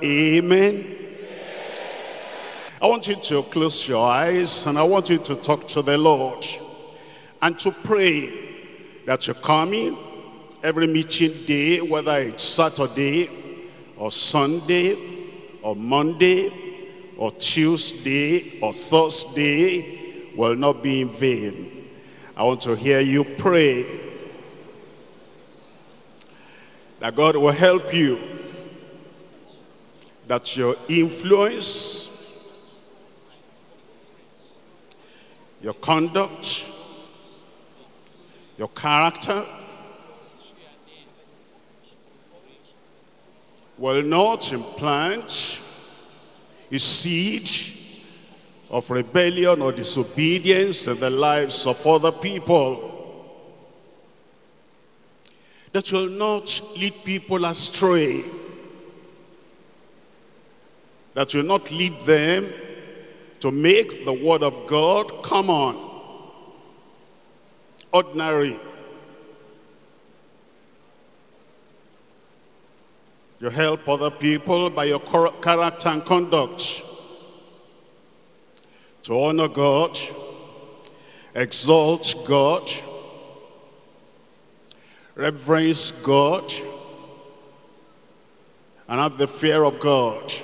amen. I want you to close your eyes and I want you to talk to the Lord and to pray that you're coming every meeting day, whether it's Saturday or Sunday or Monday or Tuesday or Thursday, will not be in vain. I want to hear you pray that God will help you, that your influence, your conduct, your character will not implant a seed of rebellion or disobedience in the lives of other people. That will not lead people astray. That will not lead them to make the word of God common, ordinary. You help other people by your character and conduct to honor God, exalt God, reverence God, and have the fear of God.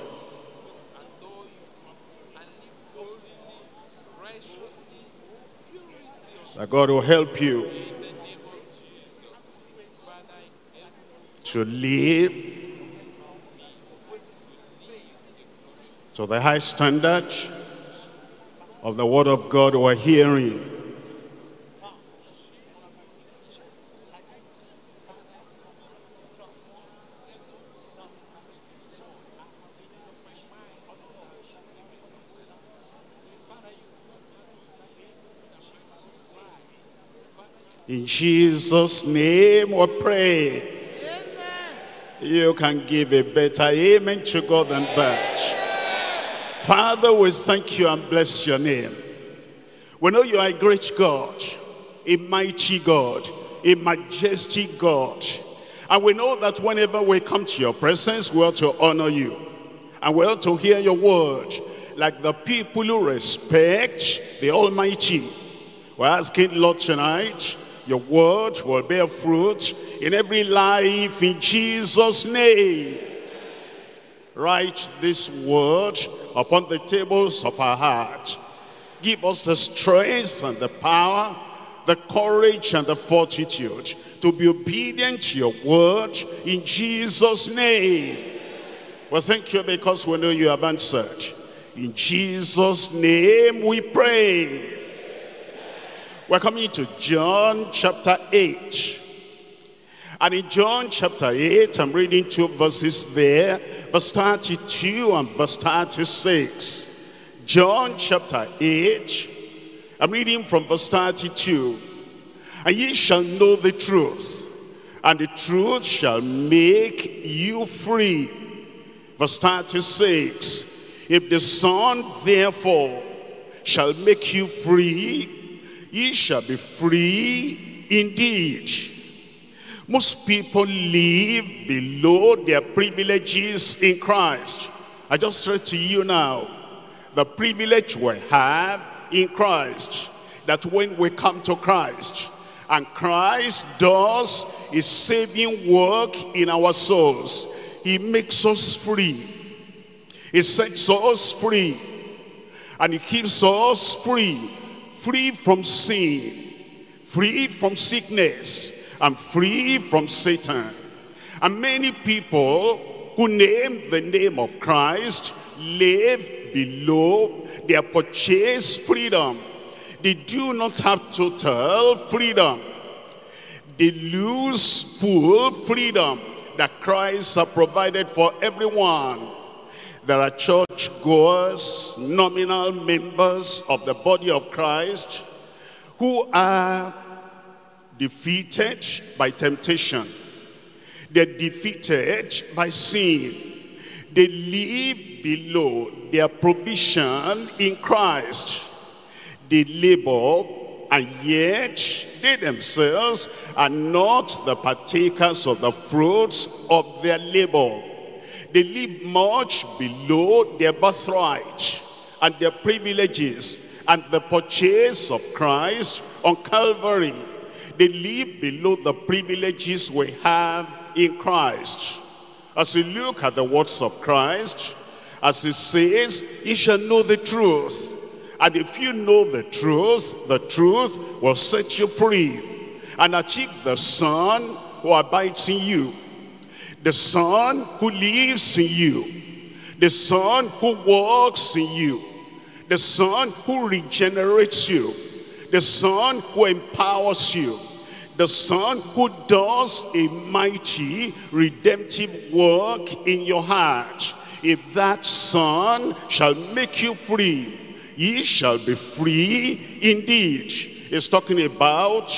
That God will help you to live to the high standard of the word of God we're hearing. In Jesus' name we pray. Amen. You can give a better amen to God than that. Father, we thank you and bless your name. We know you are a great God, a mighty God, a majestic God. And we know that whenever we come to your presence, we ought to honor you. And we ought to hear your word like the people who respect the Almighty. We're asking, Lord, tonight, your word will bear fruit in every life in Jesus' name. Write this word upon the tables of our heart. Give us the strength and the power, the courage and the fortitude to be obedient to your word in Jesus' name. Well, thank you because we know you have answered. In Jesus' name we pray. We're coming to John chapter 8. And in John chapter 8, I'm reading two verses there, verse 32 and verse 36. John chapter 8, I'm reading from verse 32. And ye shall know the truth, and the truth shall make you free. Verse 36, if the Son therefore shall make you free, ye shall be free indeed. Most people live below their privileges in Christ. I just read to you now the privilege we have in Christ, that when we come to Christ and Christ does his saving work in our souls, he makes us free. He sets us free, and he keeps us free. Free from sin, free from sickness, and free from Satan. And many people who name the name of Christ live below their purchased freedom. They do not have total freedom. They lose full freedom that Christ has provided for everyone. There are church goers, nominal members of the body of Christ, who are defeated by temptation. They're defeated by sin. They live below their provision in Christ. They labor, and yet they themselves are not the partakers of the fruits of their labor. They live much below their birthright and their privileges and the purchase of Christ on Calvary. They live below the privileges we have in Christ. As you look at the words of Christ, as he says, you shall know the truth. And if you know the truth will set you free and achieve the Son who abides in you, the Son who lives in you, the Son who walks in you, the Son who regenerates you, the Son who empowers you, the Son who does a mighty redemptive work in your heart. If that Son shall make you free, ye shall be free indeed. It's talking about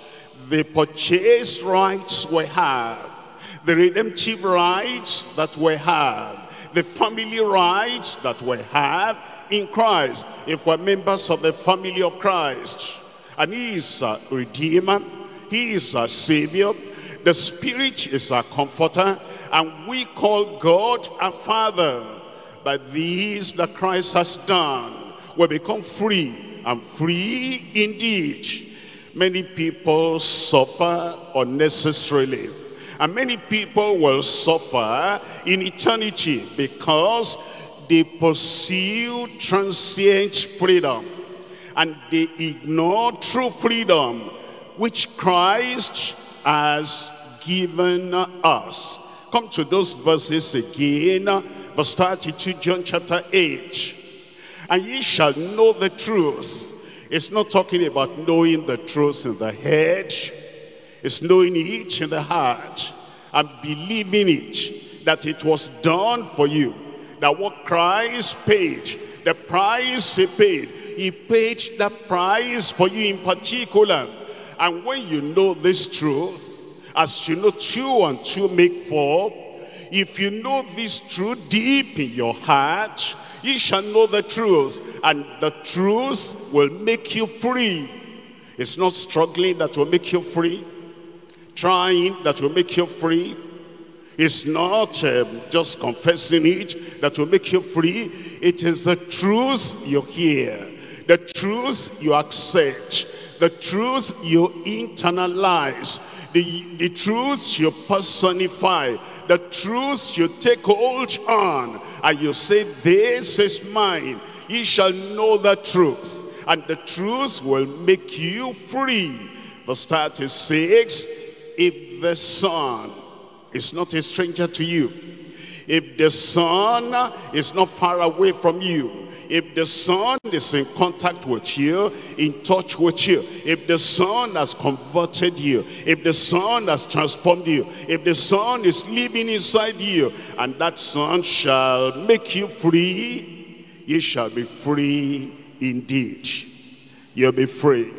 the purchased rights we have, the redemptive rights that we have, the family rights that we have in Christ. If we're members of the family of Christ, and he is a redeemer, he is our Savior, the Spirit is our comforter, and we call God our Father. By these that Christ has done, we become free, and free indeed. Many people suffer unnecessarily, and many people will suffer in eternity because they pursue transient freedom, and they ignore true freedom, which Christ has given us. Come to those verses again, verse 32, John chapter 8. And ye shall know the truth. It's not talking about knowing the truth in the head. It's knowing it in the heart and believing it, that it was done for you. That what Christ paid, the price he paid that price for you in particular. And when you know this truth, as you know 2 and 2 make 4, if you know this truth deep in your heart, ye shall know the truth, and the truth will make you free. It's not struggling that will make you free, trying that will make you free. It's not just confessing it that will make you free. It is the truth you hear, the truth you accept, the truth you internalize, the truth you personify, the truth you take hold on, and you say, this is mine. Ye shall know the truth, and the truth will make you free. Verse 36, if the Son is not a stranger to you, if the Son is not far away from you, if the Son is in contact with you, in touch with you, if the Son has converted you, if the Son has transformed you, if the Son is living inside you, and that Son shall make you free, you shall be free indeed. You'll be free.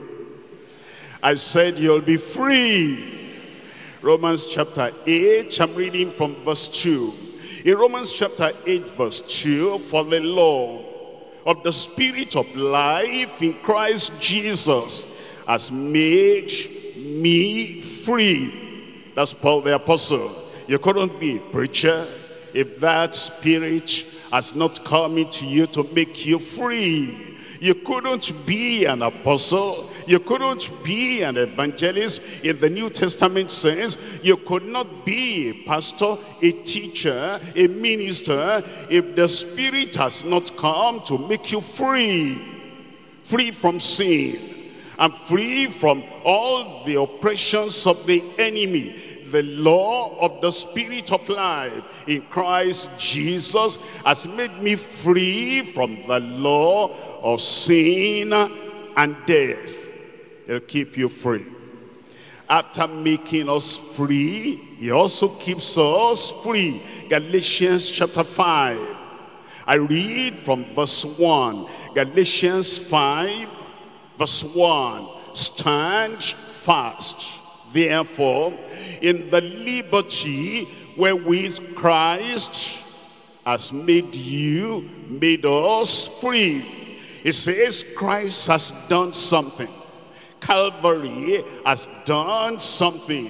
I said you'll be free. Romans chapter 8, I'm reading from verse 2. In Romans chapter 8 verse 2, for the law of the Spirit of life in Christ Jesus has made me free. That's Paul the Apostle. You couldn't be a preacher if that Spirit has not come into you to make you free. You couldn't be an apostle. You couldn't be an evangelist in the New Testament sense. You could not be a pastor, a teacher, a minister, if the Spirit has not come to make you free. Free from sin and free from all the oppressions of the enemy. The law of the Spirit of life in Christ Jesus has made me free from the law of sin and death. He'll keep you free. After making us free, he also keeps us free. Galatians chapter 5. I read from verse 1. Galatians 5 verse 1. Stand fast, therefore, in the liberty wherewith Christ has made us free. It says Christ has done something. Calvary has done something.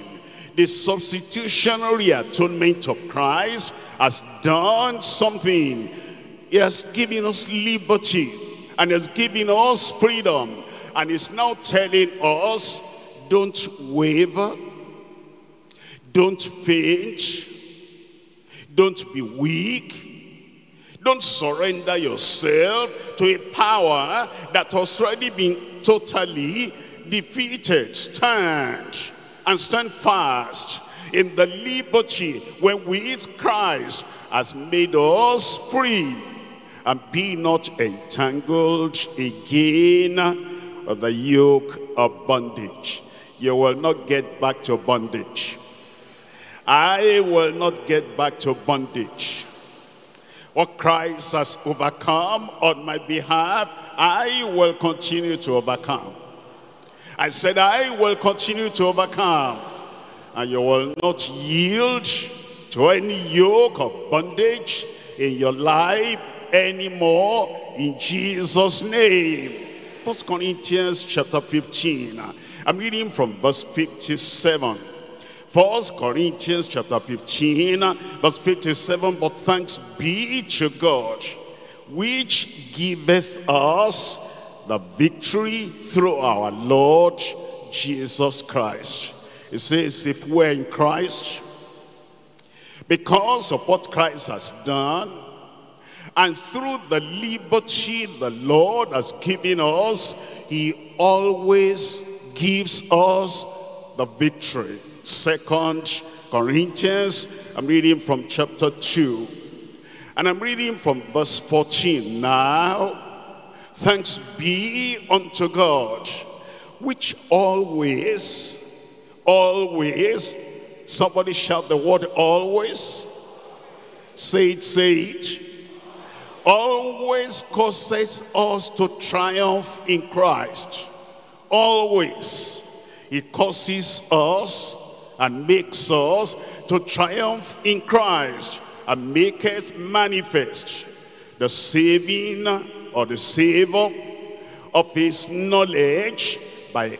The substitutionary atonement of Christ has done something. He has given us liberty and has given us freedom, and is now telling us, don't waver, don't faint, don't be weak, don't surrender yourself to a power that has already been totally defeated. Stand and stand fast in the liberty wherewith Christ has made us free, and be not entangled again with the yoke of bondage. You will not get back to bondage. I will not get back to bondage. What Christ has overcome on my behalf, I will continue to overcome. I said I will continue to overcome. And you will not yield to any yoke of bondage in your life anymore, in Jesus' name. 1 Corinthians chapter 15. I'm reading from verse 57. 1 Corinthians chapter 15, verse 57. But thanks be to God, which giveth us the victory through our Lord Jesus Christ. It says, if we're in Christ, because of what Christ has done, and through the liberty the Lord has given us, he always gives us the victory. 2 Corinthians, I'm reading from chapter 2. And I'm reading from verse 14. Now, thanks be unto God, which always, somebody shout the word always. Say it. Always causes us to triumph in Christ. Always. It causes us and makes us to triumph in Christ, and maketh manifest the saving or the savor of his knowledge by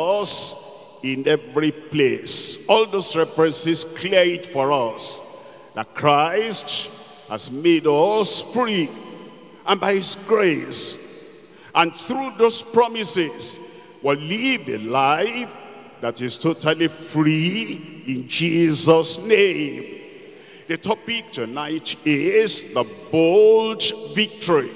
us in every place. All those references clear it for us that Christ has made us free, and by his grace and through those promises will live a life that is totally free in Jesus' name. The topic tonight is the bold victory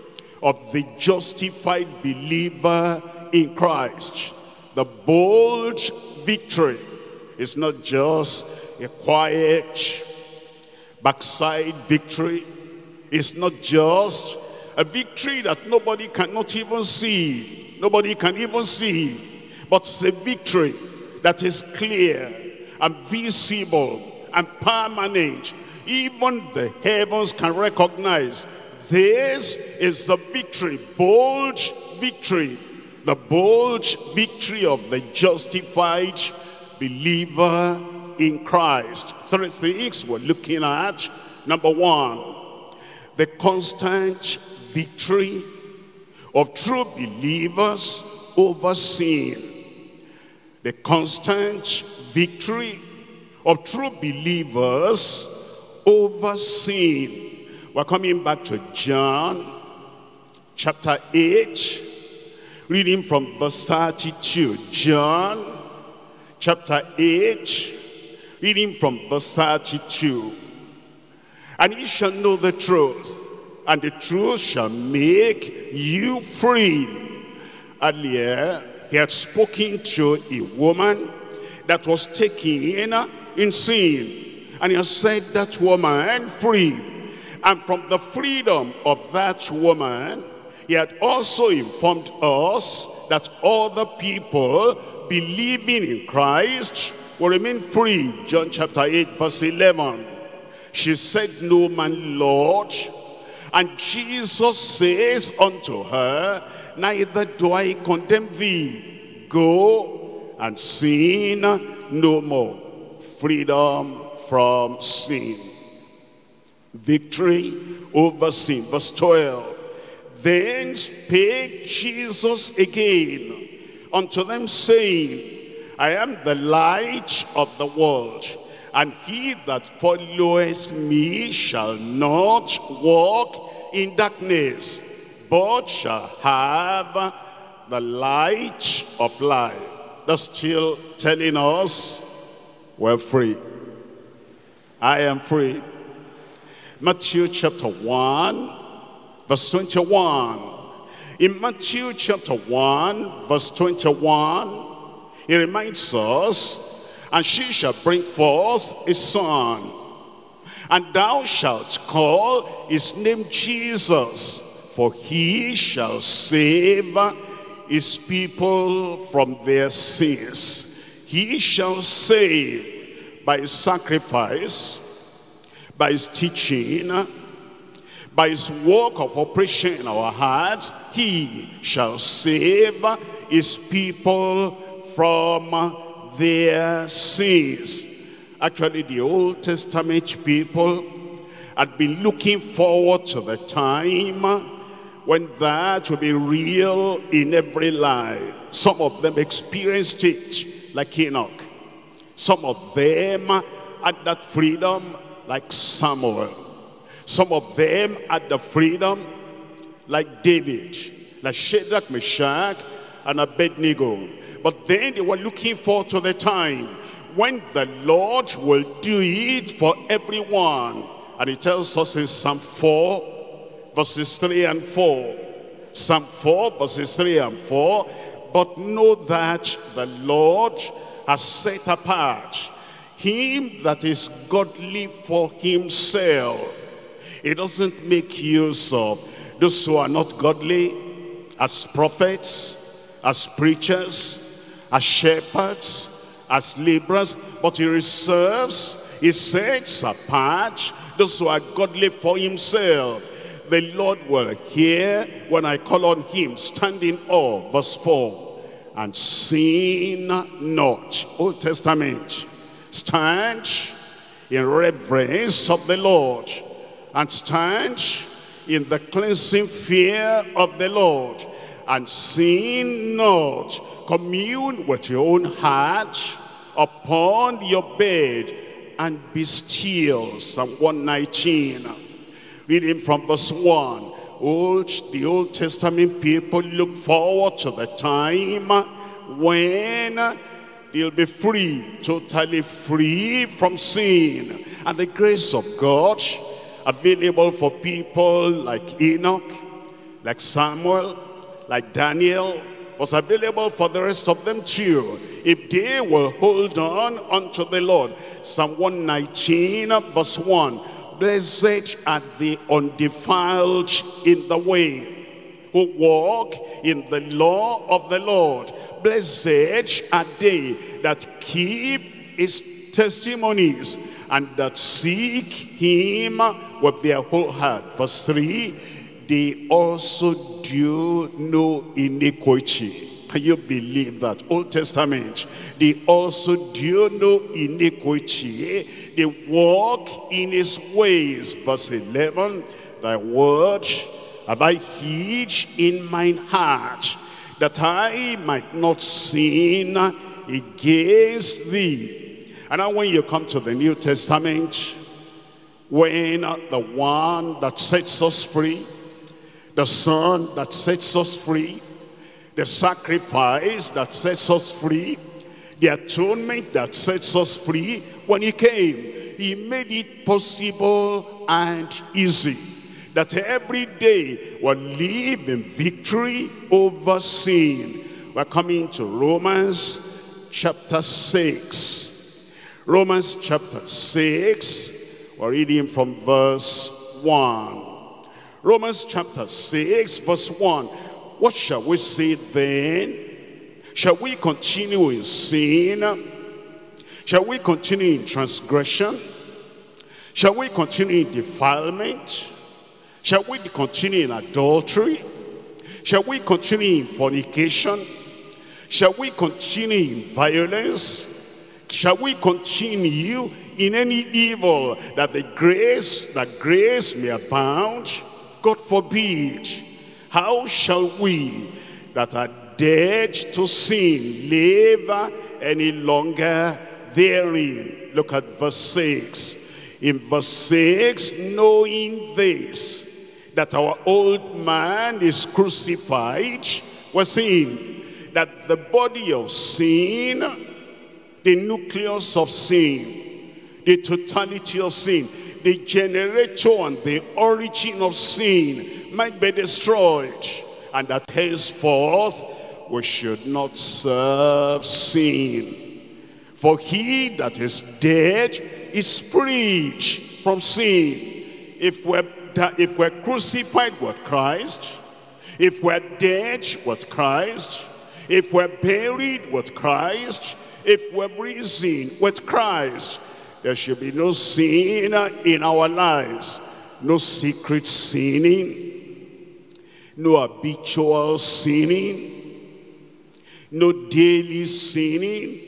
of the justified believer in Christ. The bold victory is not just a quiet backside victory. It's not just a victory that nobody cannot even see. Nobody can even see. But it's a victory that is clear and visible and permanent. Even the heavens can recognize this is the victory, bold victory, the bold victory of the justified believer in Christ. Three things we're looking at. Number one, the constant victory of true believers over sin. The constant victory of true believers over sin. We're coming back to John chapter 8, reading from verse 32. John chapter 8, reading from verse 32. And ye shall know the truth, and the truth shall make you free. Earlier, he had spoken to a woman that was taken in sin. And he has set that woman free. And from the freedom of that woman, he had also informed us that other people believing in Christ will remain free. John chapter 8 verse 11. She said, no man, Lord. And Jesus says unto her, neither do I condemn thee. Go and sin no more. Freedom from sin. Victory over sin. Verse 12. Then spake Jesus again unto them, saying, I am the light of the world, and he that followeth me shall not walk in darkness, but shall have the light of life. That's still telling us we're free. I am free. Matthew chapter 1, verse 21. In Matthew chapter 1, verse 21, he reminds us, and she shall bring forth a son, and thou shalt call his name Jesus, for he shall save his people from their sins. He shall save by his sacrifice, by his teaching, by his work of operation in our hearts. He shall save his people from their sins. Actually, the Old Testament people had been looking forward to the time when that will be real in every life. Some of them experienced it like Enoch. Some of them had that freedom like Samuel. Some of them had the freedom like David, like Shadrach, Meshach, and Abednego. But then they were looking forward to the time when the Lord will do it for everyone. And he tells us in Psalm 4, verses 3 and 4. Psalm 4, verses 3 and 4. But know that the Lord has set apart him that is godly for himself. He doesn't make use of those who are not godly as prophets, as preachers, as shepherds, as laborers, but he reserves, he sets apart those who are godly for himself. The Lord will hear when I call on him. Stand in awe, verse 4, and sin not. Old Testament. Stand in reverence of the Lord, and stand in the cleansing fear of the Lord, and sin not. Commune with your own heart upon your bed, and be still. Psalm 119. Reading from verse 1. The Old Testament people look forward to the time when they'll be free, totally free from sin. And the grace of God available for people like Enoch, like Samuel, like Daniel, was available for the rest of them too, if they will hold on unto the Lord. Psalm 119, verse 1. Blessed are the undefiled in the way, who walk in the law of the Lord. Blessed are they that keep his testimonies, and that seek him with their whole heart. Verse 3, they also do no iniquity. Can you believe that? Old Testament. They also do no iniquity. They walk in his ways. Verse 11, thy word have I hid in mine heart, that I might not sin against thee. And now when you come to the New Testament, when the one that sets us free, the Son that sets us free, the sacrifice that sets us free, the atonement that sets us free, when he came, he made it possible and easy that every day we'll live in victory over sin. We're coming to Romans chapter 6. Romans chapter 6, we're reading from verse 1. Romans chapter 6, verse 1. What shall we say then? Shall we continue in sin? Shall we continue in transgression? Shall we continue in defilement? Shall we continue in adultery? Shall we continue in fornication? Shall we continue in violence? Shall we continue in any evil, that grace may abound? God forbid. How shall we that are dead to sin live any longer therein. Look at verse 6. In verse 6, knowing this, that our old man is crucified, we're seeing that the body of sin, the nucleus of sin, the totality of sin, the generator and the origin of sin might be destroyed, and that henceforth we should not serve sin. For he that is dead is freed from sin. If we're crucified with Christ, if we're dead with Christ, if we're buried with Christ, if we're risen with Christ, there should be no sin in our lives. No secret sinning, no habitual sinning, no daily sinning,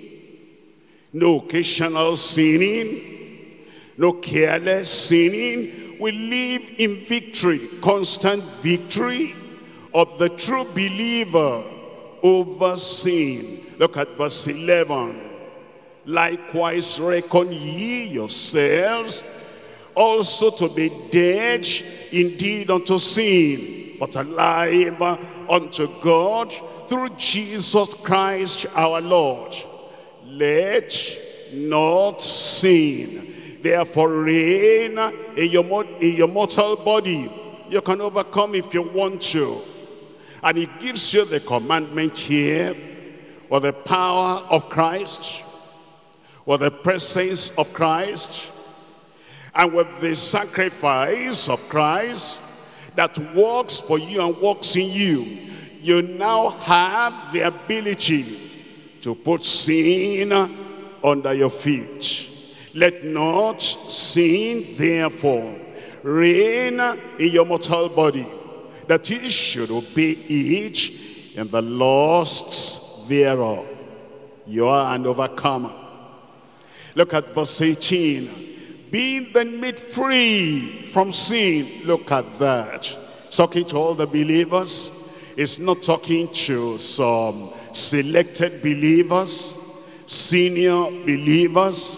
no occasional sinning, no careless sinning. We live in victory, constant victory of the true believer over sin. Look at verse 11. Likewise reckon ye yourselves also to be dead indeed unto sin, but alive unto God through Jesus Christ our Lord. Let not sin therefore reign in your mortal body. You can overcome if you want to. And he gives you the commandment here, with the power of Christ, with the presence of Christ, and with the sacrifice of Christ that works for you and works in you. You now have the ability to put sin under your feet. Let not sin therefore reign in your mortal body, that ye should obey it in the lusts thereof. You are an overcomer. Look at verse 18. Being then made free from sin. Look at that. It's talking to all the believers. It's not talking to some selected believers, senior believers,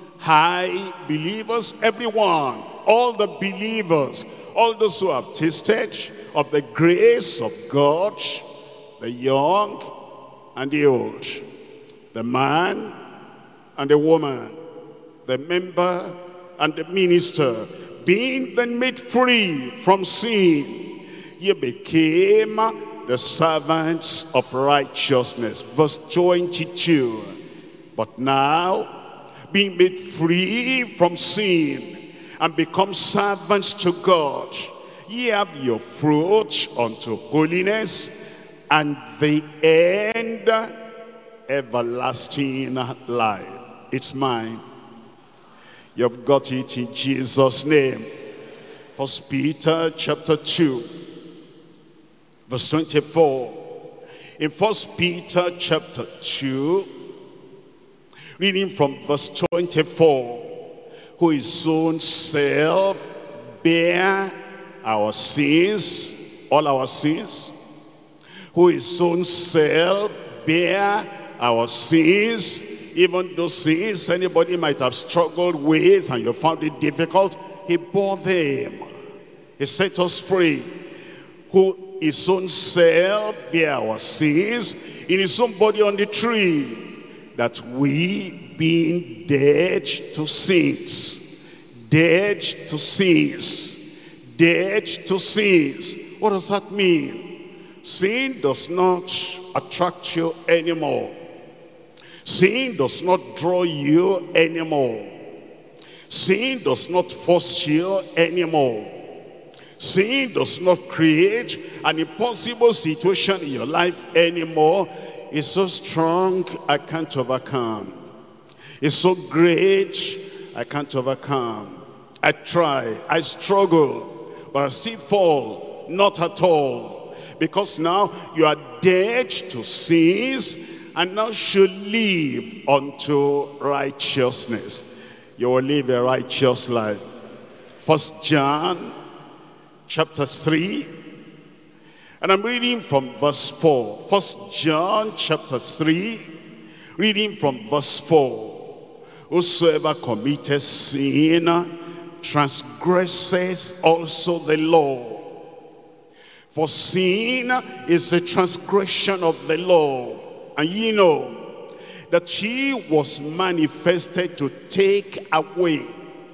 high believers, everyone, all the believers, all those who have tasted of the grace of God, the young and the old, the man and the woman, the member and the minister, being then made free from sin, ye became the servants of righteousness. Verse 22. But now, being made free from sin and become servants to God, ye have your fruit unto holiness, and the end everlasting life. It's mine. You've got it in Jesus' name. 1 Peter chapter 2, verse 24. In 1 Peter chapter 2, reading from verse 24, who his own self bare our sins, all our sins, who his own self bare our sins, even those sins anybody might have struggled with and you found it difficult, he bore them. He set us free. Who his own self bare our sins in his own body on the tree, that we, being dead to sins, dead to sins, dead to sins. What does that mean? Sin does not attract you anymore. Sin does not draw you anymore. Sin does not force you anymore. Sin does not create an impossible situation in your life anymore. It's so strong, I can't overcome. It's so great, I can't overcome. I try, I struggle, but I still fall. Not at all. Because now you are dead to sins, and now should live unto righteousness. You will live a righteous life. 1 John chapter 3 And I'm reading from verse 4. First John chapter 3, reading from verse 4. Whosoever committeth sin transgresses also the law. For sin is the transgression of the law. And ye know that he was manifested to take away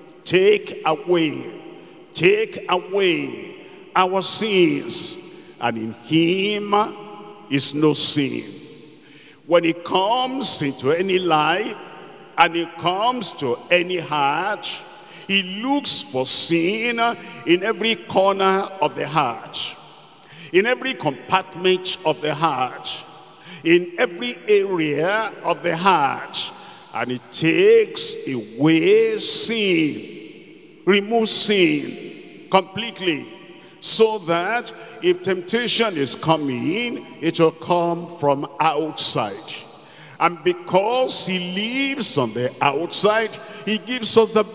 our sins. And in him is no sin. When it comes into any life, and it comes to any heart, he looks for sin in every corner of the heart, in every compartment of the heart, in every area of the heart. And it takes away sin, removes sin completely, so that if temptation is coming, it will come from outside. And because he lives on the outside, he gives us the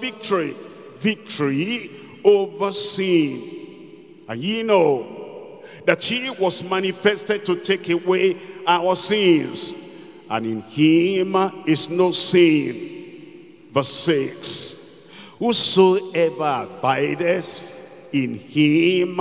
victory over sin. And ye know that he was manifested to take away our sins, and in him is no sin. Verse 6, whosoever abideth in him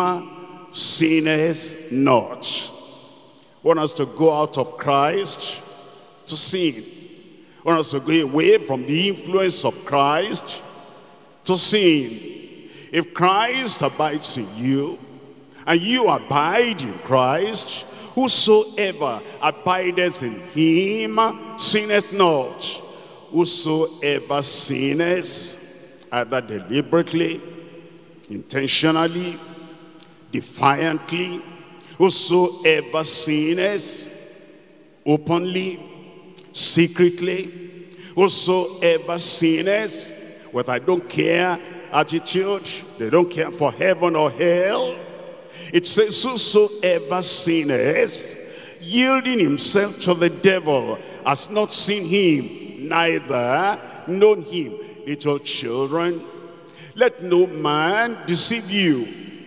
sinneth not. I want us to go out of Christ to sin. I want us to go away from the influence of Christ to sin. If Christ abides in you, and you abide in Christ, whosoever abideth in him sinneth not. Whosoever sinneth, either deliberately, intentionally, defiantly, whosoever sinneth, openly, secretly, whosoever sinneth, with I don't care attitude, they don't care for heaven or hell. It says, whosoever sinneth, yielding himself to the devil, has not seen him, neither known him. Little children, let no man deceive you.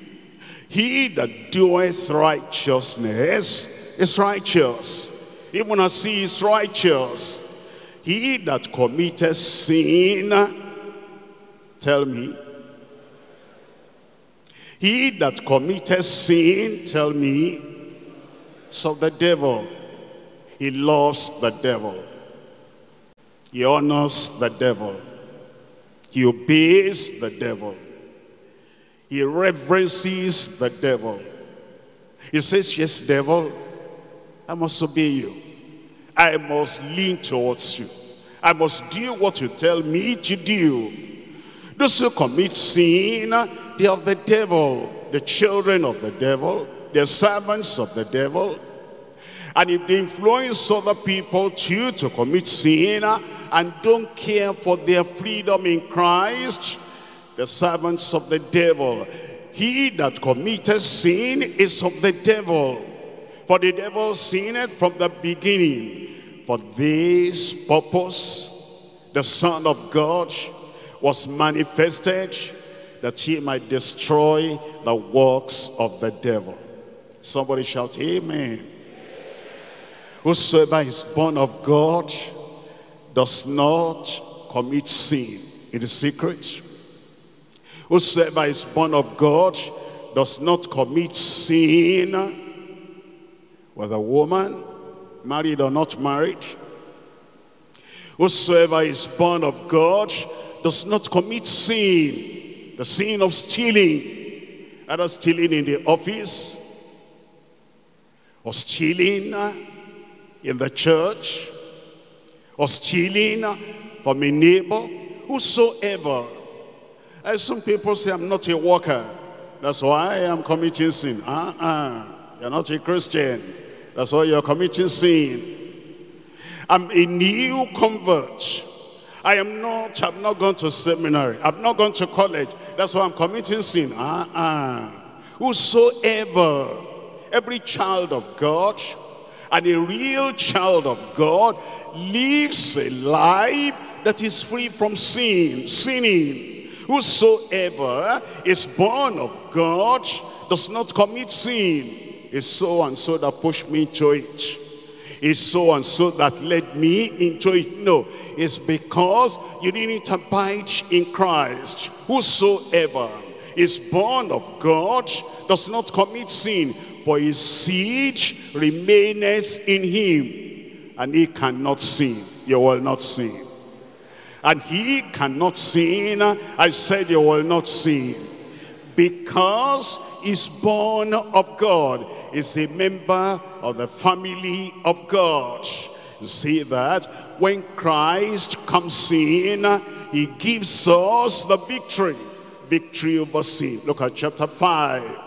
He that doeth righteousness is righteous, even as he is righteous. He that committeth sin, tell me. He that committeth sin, tell me, is of the devil. He loves the devil. He honors the devil. He obeys the devil. He reverences the devil. He says, yes, devil, I must obey you. I must lean towards you. I must do what you tell me to do. Those who commit sin, they are of the devil, the children of the devil, they're servants of the devil. And if they influence other people too to commit sin and don't care for their freedom in Christ, the servants of the devil. He that committeth sin is of the devil. For the devil sinned from the beginning. For this purpose, the Son of God was manifested, that he might destroy the works of the devil. Somebody shout, amen. Whosoever is born of God does not commit sin in the secret. Whosoever is born of God does not commit sin with a woman, married or not married. Whosoever is born of God does not commit sin, the sin of stealing, either stealing in the office or stealing in the church or stealing from a neighbor. Whosoever. Some people say, I'm not a worker, that's why I'm committing sin. You're not a Christian, that's why you're committing sin. I'm a new convert. I've not gone to seminary, I've not gone to college, that's why I'm committing sin. Whosoever, every child of God, and a real child of God, lives a life that is free from sinning. Whosoever is born of God does not commit sin. It's so and so that pushed me into it. It's so and so that led me into it. No, it's because you didn't abide in Christ. Whosoever is born of God does not commit sin, for his seed remaineth in him, and he cannot sin. You will not sin. And he cannot sin. I said you will not sin, because he's born of God, is a member of the family of God. You see that when Christ comes in, he gives us the victory over sin. Look at chapter 5,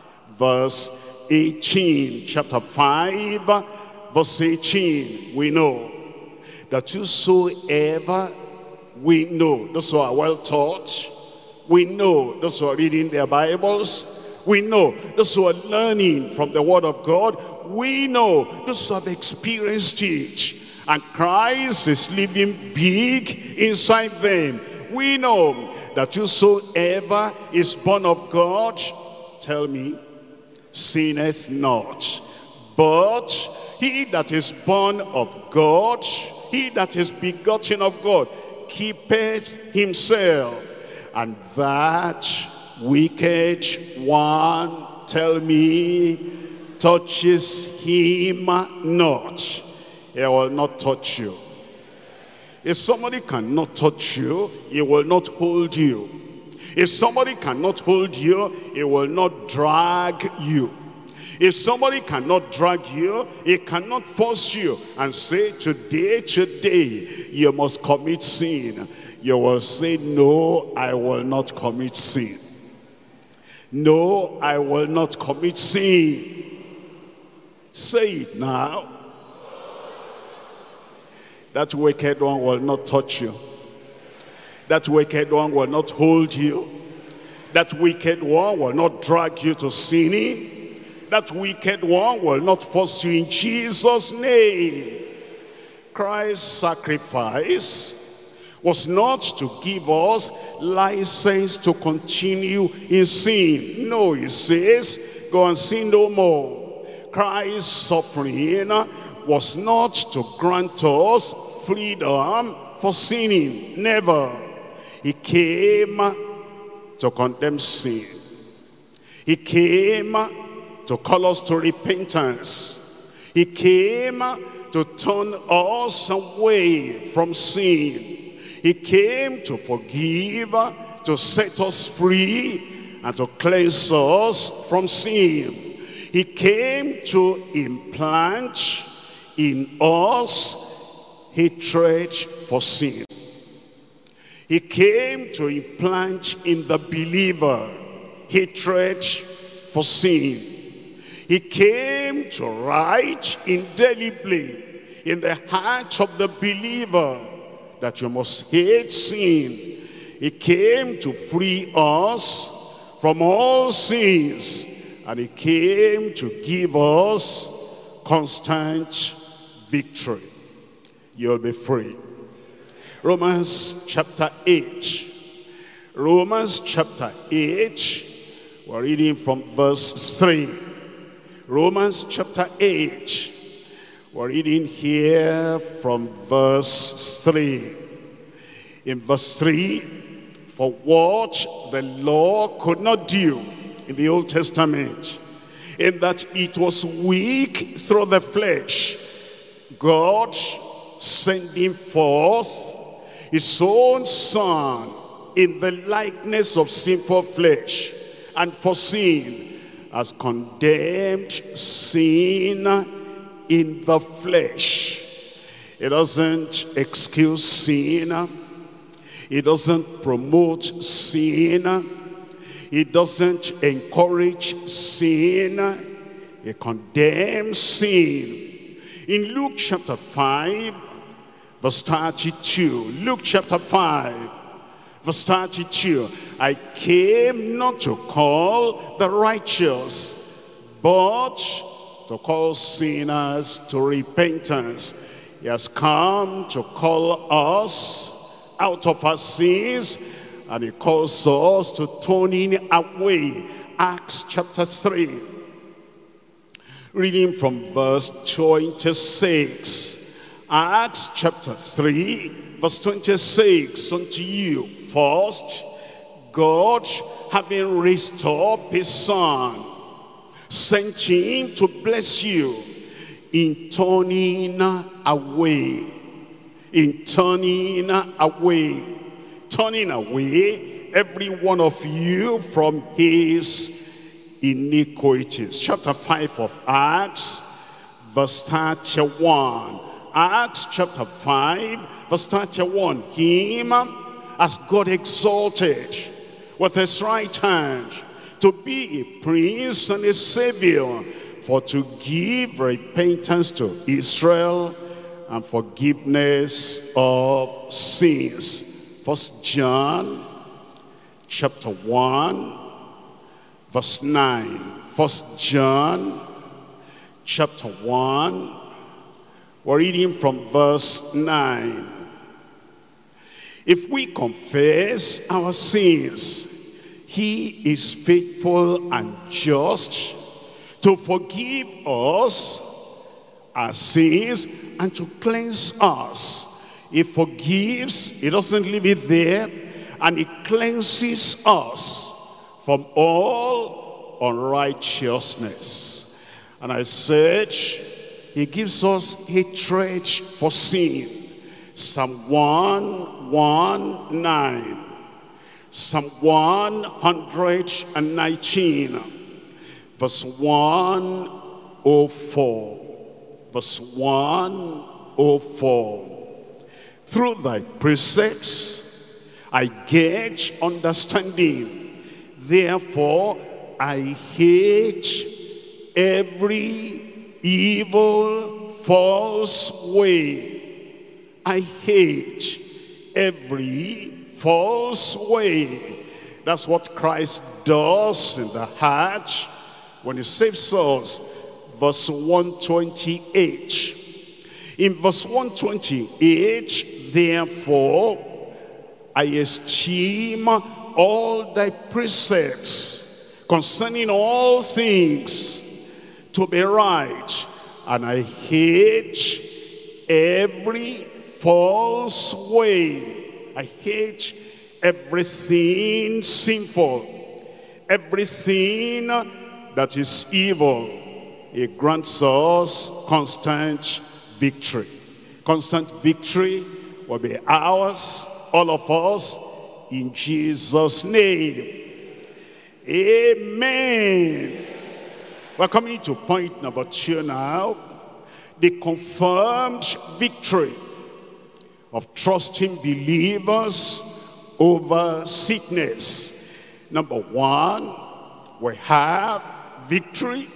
verse 18. Chapter 5, verse 18. We know that whosoever, we know, those who are well taught, we know those who are reading their Bibles, we know those who are learning from the word of God, we know those who have experienced it, and Christ is living big inside them. We know that whosoever is born of God, tell me, sinneth not. But he that is born of God, he that is begotten of God, keepeth himself. And that wicked one, tell me, touches him not. He will not touch you. If somebody cannot touch you, he will not hold you. If somebody cannot hold you, he will not drag you. If somebody cannot drag you, he cannot force you and say, today, you must commit sin. You will say, no, I will not commit sin. No, I will not commit sin. Say it now. That wicked one will not touch you. That wicked one will not hold you. That wicked one will not drag you to sinning. That wicked one will not force you in Jesus' name. Christ's sacrifice was not to give us license to continue in sin. No, he says, go and sin no more. Christ's suffering was not to grant us freedom for sinning. Never. He came to condemn sin. He came to call us to repentance. He came to turn us away from sin. He came to forgive, to set us free, and to cleanse us from sin. He came to implant in us hatred for sin. He came to implant in the believer hatred for sin. He came to write indelibly in the heart of the believer that you must hate sin. He came to free us from all sins, and he came to give us constant victory. You'll be free. Romans chapter 8. Romans chapter 8. We're reading from verse 3. Romans chapter 8. We're reading here from verse 3. In verse 3, for what the law could not do in the Old Testament, in that it was weak through the flesh, God sending forth his own Son in the likeness of sinful flesh, and for sin, has condemned sin in the flesh. It doesn't excuse sin. It doesn't promote sin. It doesn't encourage sin. It condemns sin. In Luke chapter 5, verse 32. Luke chapter 5, verse 32. I came not to call the righteous, but to call sinners to repentance. He has come to call us out of our sins, and he calls us to turning away. Acts chapter 3. Reading from verse 26. Acts chapter 3, verse 26. Unto you first, God, having raised up his Son, sent him to bless you in turning away. In turning away every one of you from his iniquities. Chapter 5 of Acts, verse 31. Acts chapter 5, verse 31. Him as God exalted with his right hand to be a prince and a savior, for to give repentance to Israel and forgiveness of sins. 1 John chapter 1, verse 9. 1 John chapter 1, we're reading from verse 9. If we confess our sins, he is faithful and just to forgive us our sins and to cleanse us. He forgives, he doesn't leave it there, and he cleanses us from all unrighteousness. And I said, he gives us hatred for sin. Psalm 119. Psalm 119, verse 104. Verse 104. Through thy precepts I get understanding. Therefore I hate every evil false way. I hate every false way. That's what Christ does in the heart when he saves us. Verse 128. In verse 128, therefore I esteem all thy precepts concerning all things to be right, and I hate every false way. I hate everything sinful, everything that is evil. He grants us constant victory. Constant victory will be ours, all of us, in Jesus' name. Amen. We're coming to point number 2 now. The confirmed victory of trusting believers over sickness. Number 1, we have victory,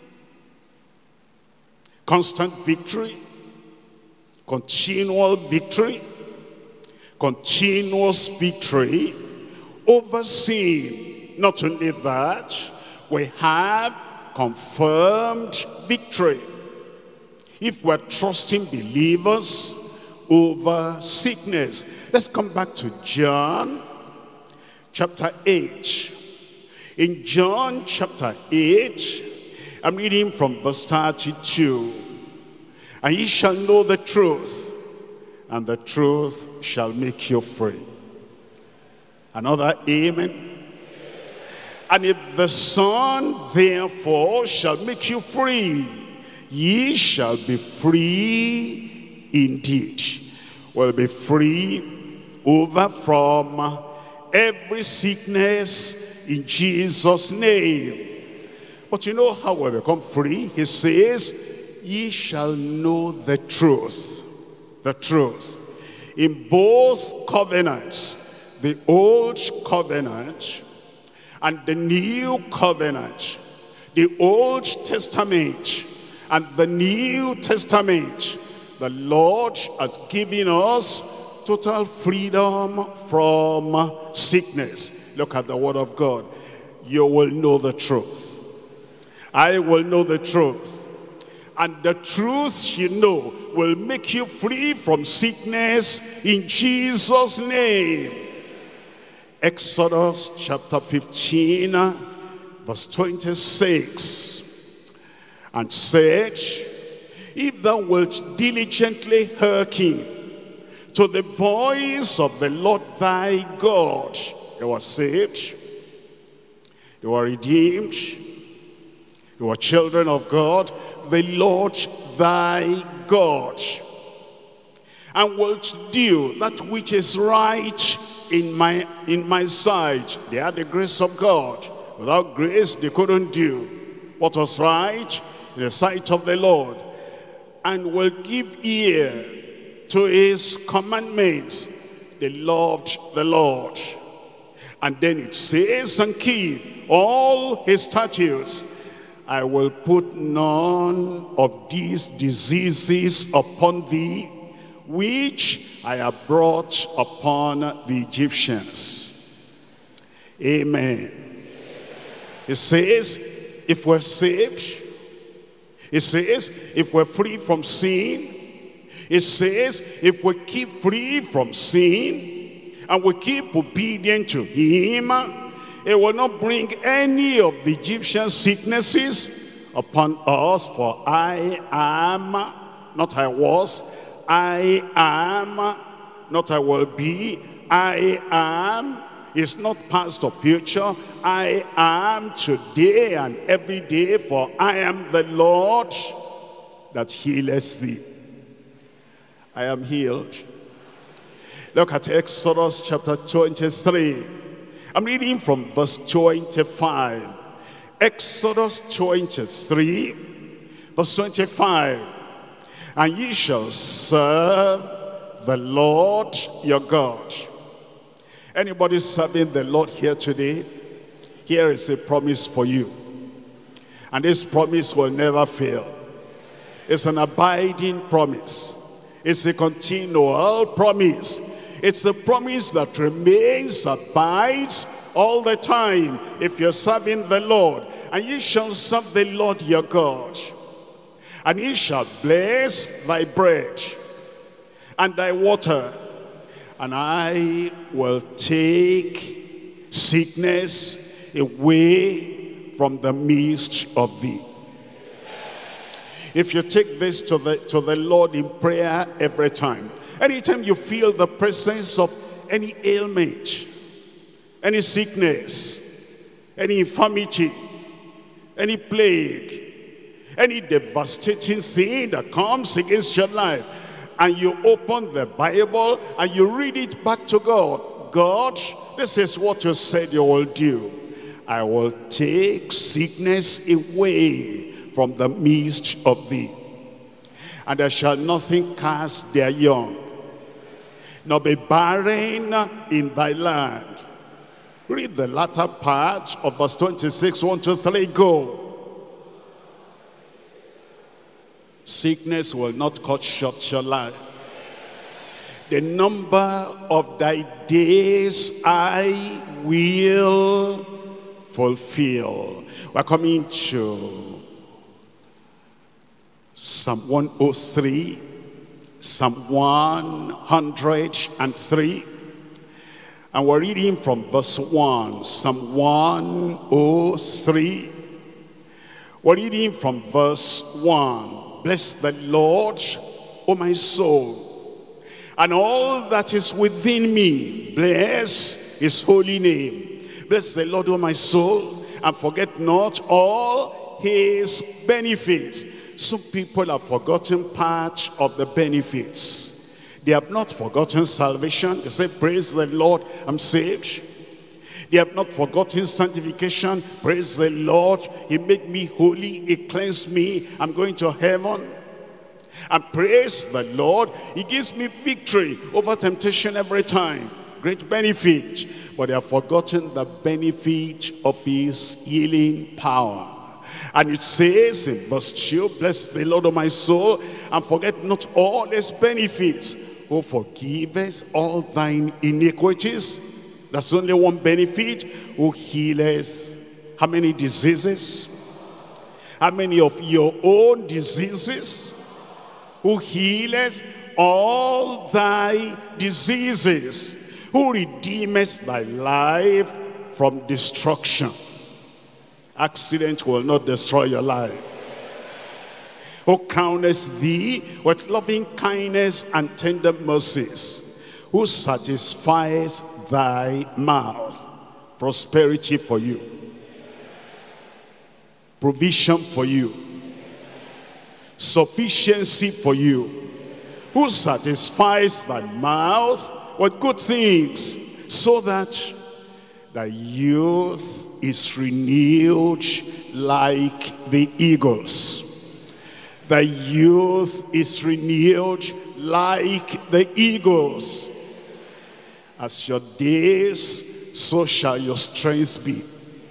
constant victory, continual victory, continuous victory over sin. Not only that, we have confirmed victory. If we're trusting believers over sickness. Let's come back to John chapter 8. In John chapter 8, I'm reading from verse 32. And ye shall know the truth, and the truth shall make you free. Another amen. And if the Son therefore shall make you free, ye shall be free indeed. Will be free over from every sickness in Jesus' name. But you know how we become free? He says, ye shall know the truth. The truth. In both covenants, the old covenant and the new covenant, the Old Testament and the New Testament, the Lord has given us total freedom from sickness. Look at the word of God. You will know the truth. I will know the truth. And the truth you know will make you free from sickness in Jesus' name. Exodus chapter 15, verse 26. and said, if thou wilt diligently hearken to the voice of the Lord thy God. They were saved, they were redeemed, they were children of God, the Lord thy God, and wilt do that which is right in my sight. They had the grace of God. Without grace, they couldn't do what was right in the sight of the Lord, and will give ear to his commandments. They loved the Lord. And then it says, and keep all his statutes. I will put none of these diseases upon thee, which I have brought upon the Egyptians. Amen. It says, if we're saved, it says, if we're free from sin, it says, if we keep free from sin, and we keep obedient to him, it will not bring any of the Egyptian sicknesses upon us. For I am, not I was, I am, not I will be, I am, is not past or future. I am today and every day, for I am the Lord that healeth thee. I am healed. Look at Exodus chapter 23. I'm reading from verse 25. Exodus 23, verse 25. And ye shall serve the Lord your God. Anybody serving the Lord here today? Here is a promise for you. And this promise will never fail. It's an abiding promise. It's a continual promise. It's a promise that remains, abides all the time if you're serving the Lord. And ye shall serve the Lord your God. And he shall bless thy bread and thy water. And I will take sickness away from the midst of thee. If you take this to the Lord in prayer every time, anytime you feel the presence of any ailment, any sickness, any infirmity, any plague, any devastating thing that comes against your life, and you open the Bible and you read it back to God. God, this is what you said you will do. I will take sickness away from the midst of thee, and there shall nothing cast their young, nor be barren in thy land. Read the latter part of verse 26, 1 to 3, go. Sickness will not cut short your life. The number of thy days I will fulfill. We're coming to Psalm 103, Psalm 103, and we're reading from verse 1, Psalm 103. We're reading from verse 1. Bless the Lord, O my soul, and all that is within me. Bless his holy name. Bless the Lord, O my soul, and forget not all his benefits. Some people have forgotten part of the benefits. They have not forgotten salvation. They say, praise the Lord, I'm saved. They have not forgotten sanctification. Praise the Lord, he made me holy, he cleansed me, I'm going to heaven. And praise the Lord, he gives me victory over temptation every time. Great benefit. But they have forgotten the benefit of his healing power. And it says in verse 2, bless the Lord, O my soul, and forget not all his benefits, who forgiveth all thine iniquities. That's only one benefit. Who healeth how many diseases? How many of your own diseases? Who healeth all thy diseases? Who redeemeth thy life from destruction? Accident will not destroy your life. who crownest thee with loving kindness and tender mercies, who satisfies thy mouth. Prosperity for you, provision for you, sufficiency for you, who satisfies thy mouth with good things, so that thy youth is renewed like the eagles. Thy youth is renewed like the eagles. As your days, so shall your strength be.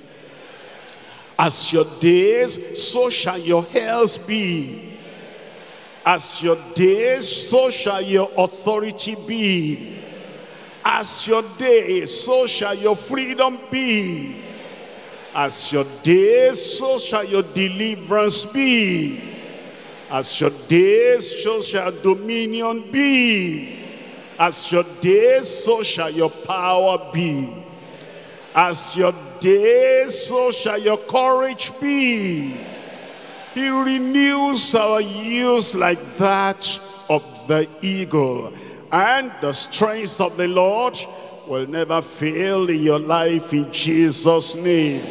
As your days, so shall your health be. As your days, so shall your authority be. As your days, so shall your freedom be. As your days, so shall your deliverance be. As your days, so shall dominion be. As your days, so shall your power be. As your days, so shall your courage be. He renews our youth like that of the eagle. And the strength of the Lord will never fail in your life, in Jesus' name.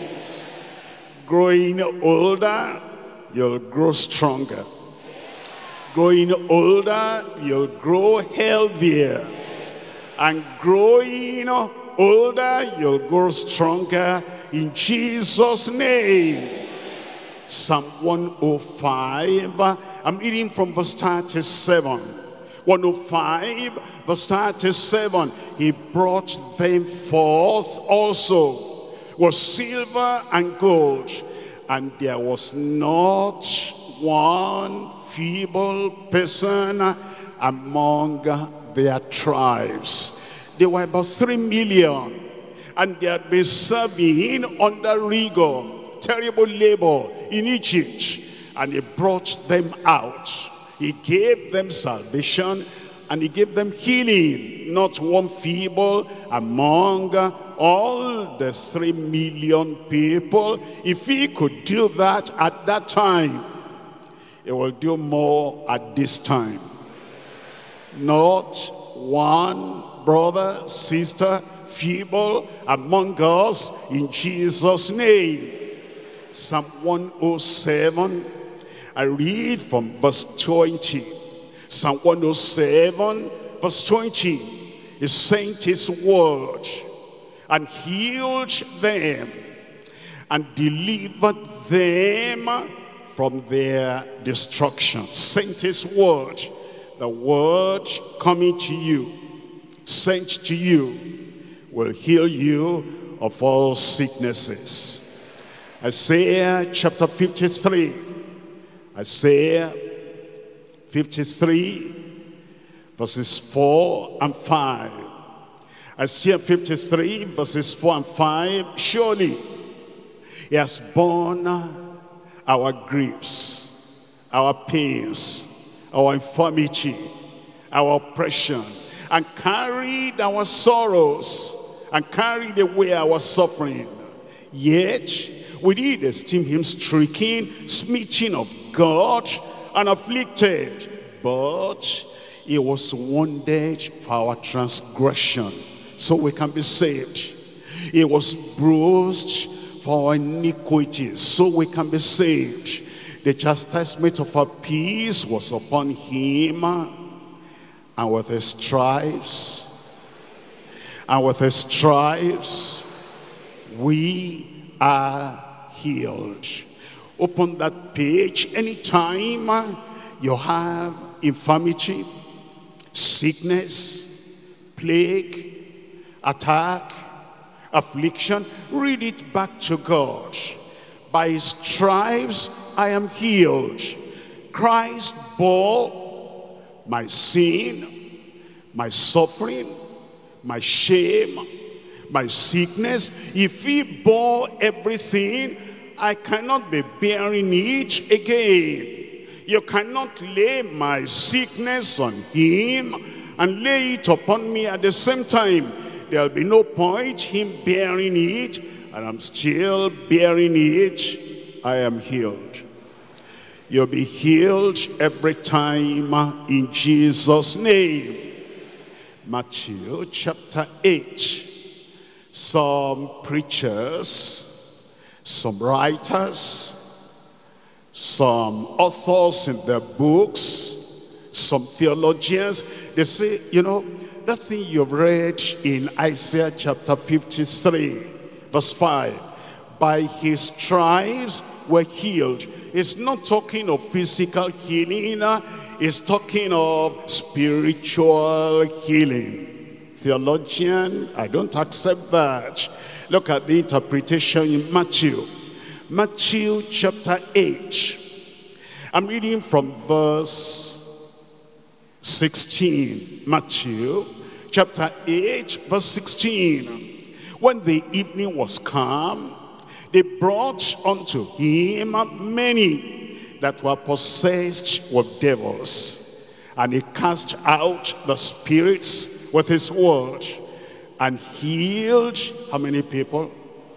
Growing older, you'll grow stronger. Growing older, you'll grow healthier. And growing older, you'll grow stronger in Jesus' name. Psalm 105, I'm reading from verse 37. 105, verse 37. He brought them forth also with silver and gold, and there was not one feeble person among their tribes. They were about 3 million, and they had been serving under rigor, terrible labor in Egypt, and he brought them out. He gave them salvation, and he gave them healing. Not one feeble among all the 3 million people. If he could do that at that time, he will do more at this time. Not one brother, sister, feeble among us, in Jesus' name. Psalm 107, I read from verse 20. Psalm 107, verse 20. He sent his word and healed them and delivered them from their destruction. Sent his word, the word coming to you, sent to you, will heal you of all sicknesses. Isaiah chapter 53. Isaiah 53, verses 4 and 5. Isaiah 53, verses 4 and 5. Surely he has borne our griefs, our pains, our infirmity, our oppression, and carried our sorrows, and carried away our suffering. Yet we did esteem him stricken, smitten of God, and afflicted. But he was wounded for our transgression, so we can be saved. He was bruised for our iniquities, so we can be saved. The chastisement of our peace was upon him, and with his stripes, we are healed. Open that page anytime you have infirmity, sickness, plague, attack, affliction. Read it back to God. By his stripes I am healed. Christ bore my sin, my suffering, my shame, my sickness. If he bore everything, I cannot be bearing it again. You cannot lay my sickness on him and lay it upon me at the same time. There'll be no point him bearing it, and I'm still bearing it. I am healed. You'll be healed every time in Jesus' name. Matthew chapter 8. Some preachers, some writers, some authors in their books, some theologians, they say, you know, that thing you've read in Isaiah chapter 53, verse 5, by his stripes were healed. It's not talking of physical healing, it's talking of spiritual healing. Theologian, I don't accept that. Look at the interpretation in Matthew. Matthew chapter 8. I'm reading from verse 16. Matthew chapter 8, verse 16. When the evening was come, they brought unto him many that were possessed with devils, and he cast out the spirits with his word, and healed how many people?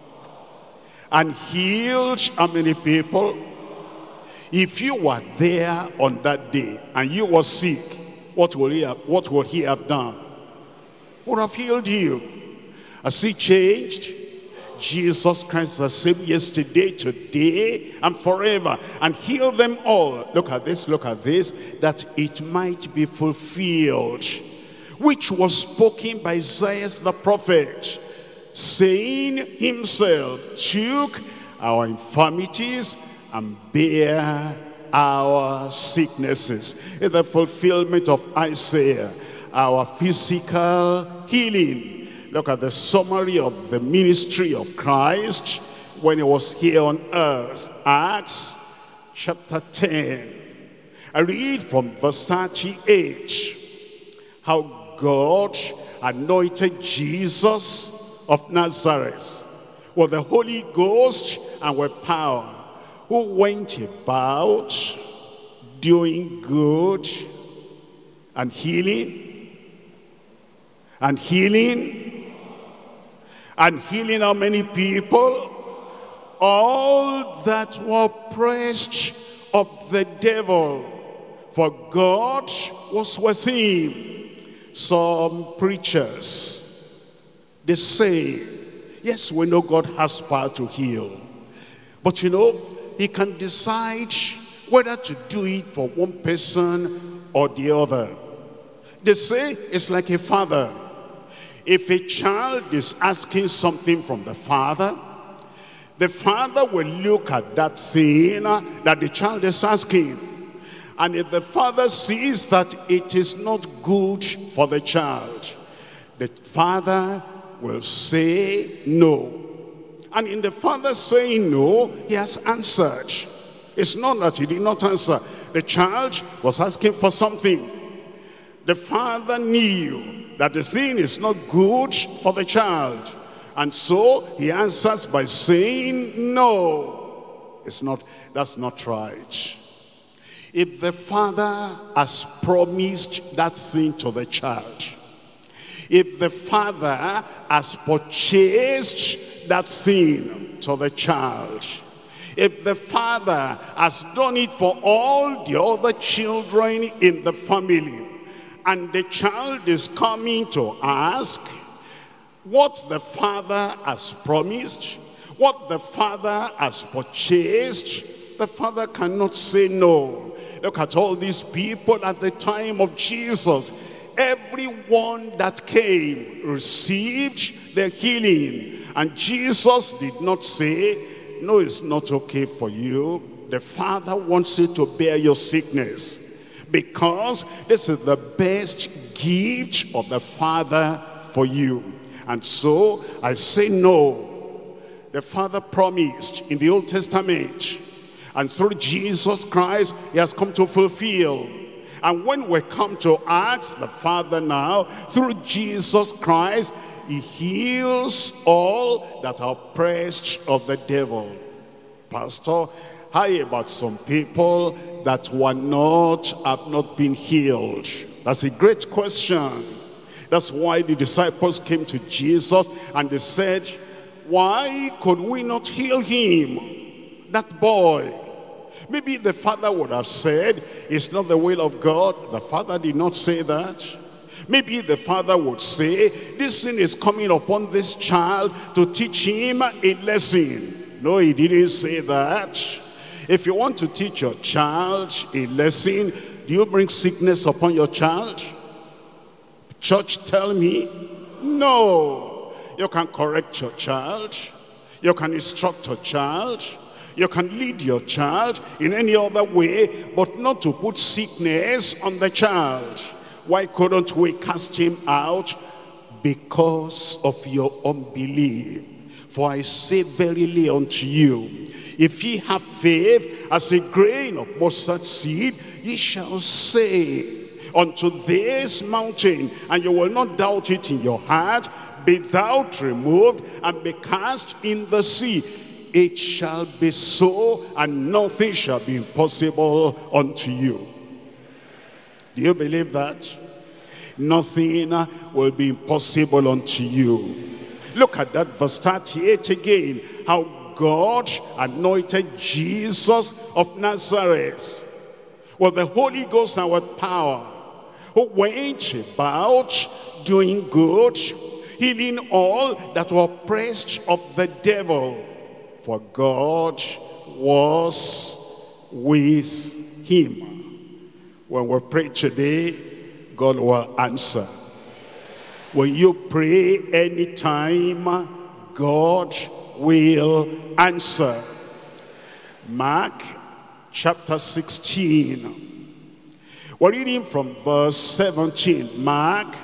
And healed how many people? If you were there on that day and you were sick, what would he have done? Would have healed you. Has he changed? Jesus Christ the same yesterday, today, and forever, and heal them all. Look at this, that it might be fulfilled, which was spoken by Isaiah the prophet, saying, himself took our infirmities and bare our sicknesses. In the fulfillment of Isaiah, our physical healing. Look at the summary of the ministry of Christ when he was here on earth. Acts chapter 10. I read from verse 38. How God anointed Jesus of Nazareth with the Holy Ghost and with power, who went about doing good and healing how many people? All that were oppressed of the devil, for God was with him. Some preachers, they say, yes, we know God has power to heal, but you know, he can decide whether to do it for one person or the other. They say it's like a father. If a child is asking something from the father will look at that thing that the child is asking. And if the father sees that it is not good for the child, the father will say no. And in the father saying no, he has answered. It's not that he did not answer. The child was asking for something. The father knew that the thing is not good for the child, and so he answers by saying no. That's not right. If the father has promised that thing to the child, if the father has purchased that thing to the child, if the father has done it for all the other children in the family, and the child is coming to ask what the father has promised, what the father has purchased, the father cannot say no. Look at all these people at the time of Jesus. Everyone that came received their healing. And Jesus did not say, no, it's not okay for you. The Father wants you to bear your sickness, because this is the best gift of the Father for you. And so I say no. The Father promised in the Old Testament, and through Jesus Christ, he has come to fulfill. And when we come to ask the Father now, through Jesus Christ, he heals all that are oppressed of the devil. Pastor, how about some people that have not been healed? That's a great question. That's why the disciples came to Jesus and they said, why could we not heal him, that boy? Maybe the father would have said, it's not the will of God. The father did not say that. Maybe the father would say, this sin is coming upon this child to teach him a lesson. No, he didn't say that. If you want to teach your child a lesson, do you bring sickness upon your child? Church, tell me. No. You can correct your child. You can instruct your child. You can lead your child in any other way, but not to put sickness on the child. Why couldn't we cast him out? Because of your unbelief. For I say verily unto you, if ye have faith as a grain of mustard seed, ye shall say unto this mountain, and you will not doubt it in your heart, be thou removed and be cast in the sea. It shall be so, and nothing shall be impossible unto you. Do you believe that? Nothing will be impossible unto you. Look at that verse 38 again. How God anointed Jesus of Nazareth with the Holy Ghost and with power, who went about doing good, healing all that were oppressed of the devil, for God was with him. When we pray today, God will answer. When you pray anytime, God will answer. Mark chapter 16. We're reading from verse 17. Mark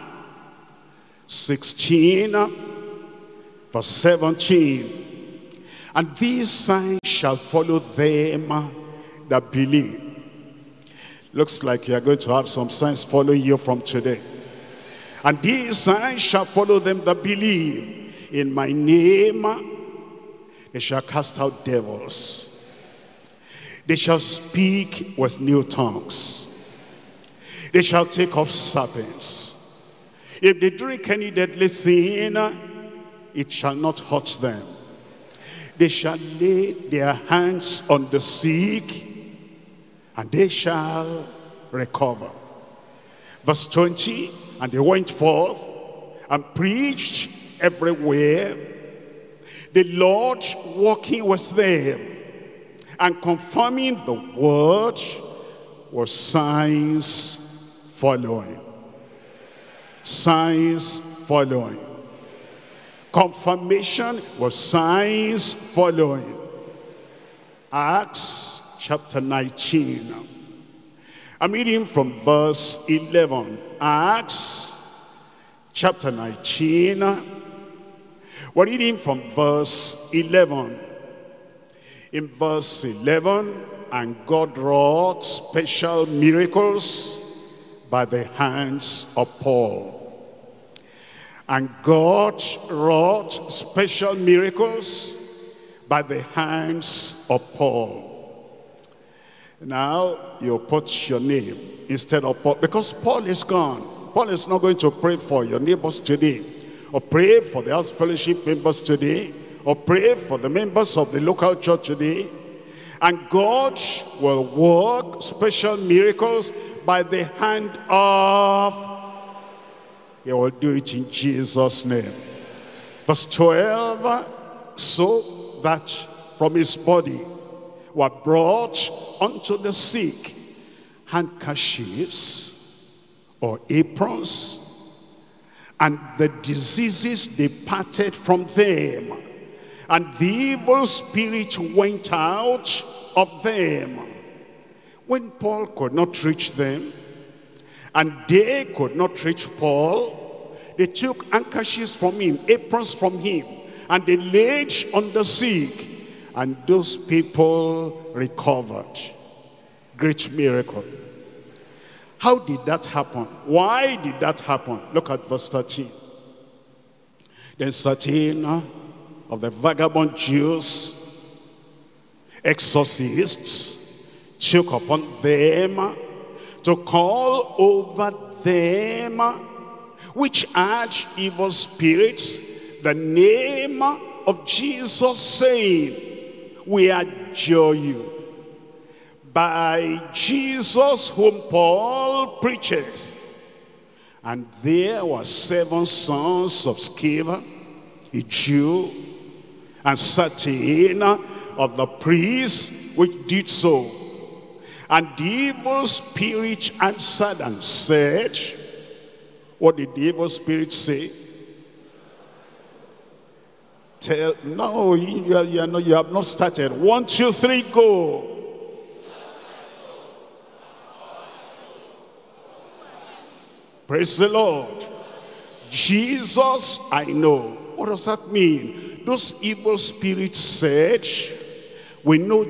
16, verse 17. And these signs shall follow them that believe. Looks like you are going to have some signs following you from today. And these signs shall follow them that believe. In my name they shall cast out devils. They shall speak with new tongues. They shall take up serpents. If they drink any deadly sin, it shall not hurt them. They shall lay their hands on the sick, and they shall recover. Verse 20, and they went forth and preached everywhere, the Lord walking with them and confirming the word with signs following. Signs following. Confirmation with signs following. Acts chapter 19. I'm reading from verse 11. Acts chapter 19. We're reading from verse 11. In verse 11, and God wrought special miracles by the hands of Paul. And God wrought special miracles by the hands of Paul. Now you put your name instead of Paul, because Paul is gone. Paul is not going to pray for your neighbors today, or pray for the house fellowship members today, or pray for the members of the local church today. And God will work special miracles by the hand of, he will do it in Jesus' name. Verse 12, so that from his body were brought unto the sick handkerchiefs or aprons, and the diseases departed from them, and the evil spirit went out of them. When Paul could not reach them, and they could not reach Paul, they took handkerchiefs from him, aprons from him, and they laid on the sick, and those people recovered. Great miracle. How did that happen? Why did that happen? Look at verse 13. Then certain of the vagabond Jews, exorcists, took upon them to call over them which had evil spirits the name of Jesus, saying, we adjure you by Jesus whom Paul preaches. And there were 7 sons of Sceva, a Jew, and certain of the priests which did so. And the evil spirit answered and said, what did the evil spirit say? No, you have not started. 1, 2, 3, go. Praise the Lord. Jesus, I know. What does that mean? Those evil spirits said, we know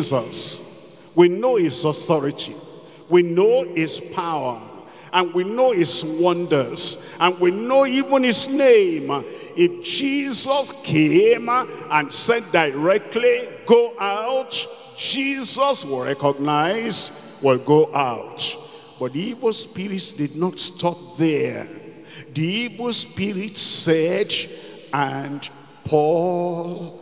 Jesus. We know his authority. We know his power. And we know his wonders. And we know even his name. If Jesus came and said directly, go out, Jesus will recognize, will go out. But the evil spirits did not stop there. The evil spirit said, and Paul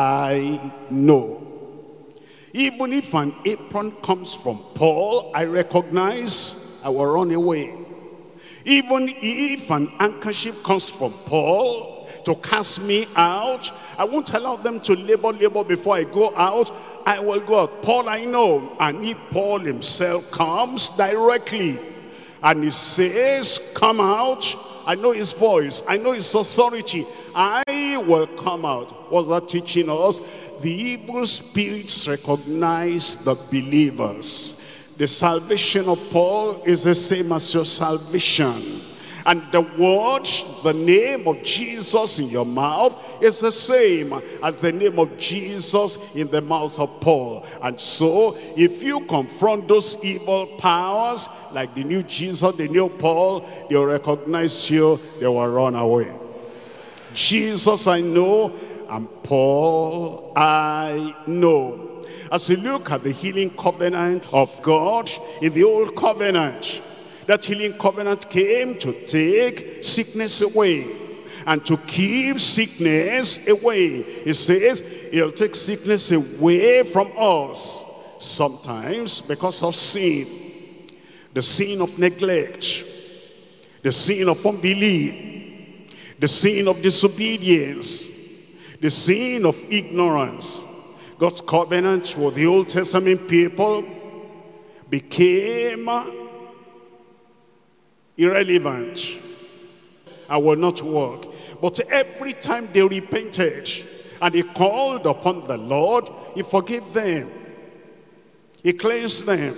I know. Even if an apron comes from Paul, I recognize, I will run away. Even if an handkerchief comes from Paul to cast me out, I won't allow them to labor before I go out. I will go out. Paul I know. And if Paul himself comes directly and he says, come out, I know his voice, I know his authority, I will come out. What's that teaching us? The evil spirits recognize the believers. The salvation of Paul is the same as your salvation. And the word, the name of Jesus in your mouth is the same as the name of Jesus in the mouth of Paul. And so, if you confront those evil powers, like the new Jesus, the new Paul, they'll recognize you, they will run away. Jesus I know, and Paul I know. As you look at the healing covenant of God in the old covenant, that healing covenant came to take sickness away and to keep sickness away. It says he'll take sickness away from us, sometimes because of sin. The sin of neglect, the sin of unbelief, the sin of disobedience, the sin of ignorance. God's covenant with the Old Testament people became irrelevant and will not work. But every time they repented and they called upon the Lord, he forgave them, he cleansed them,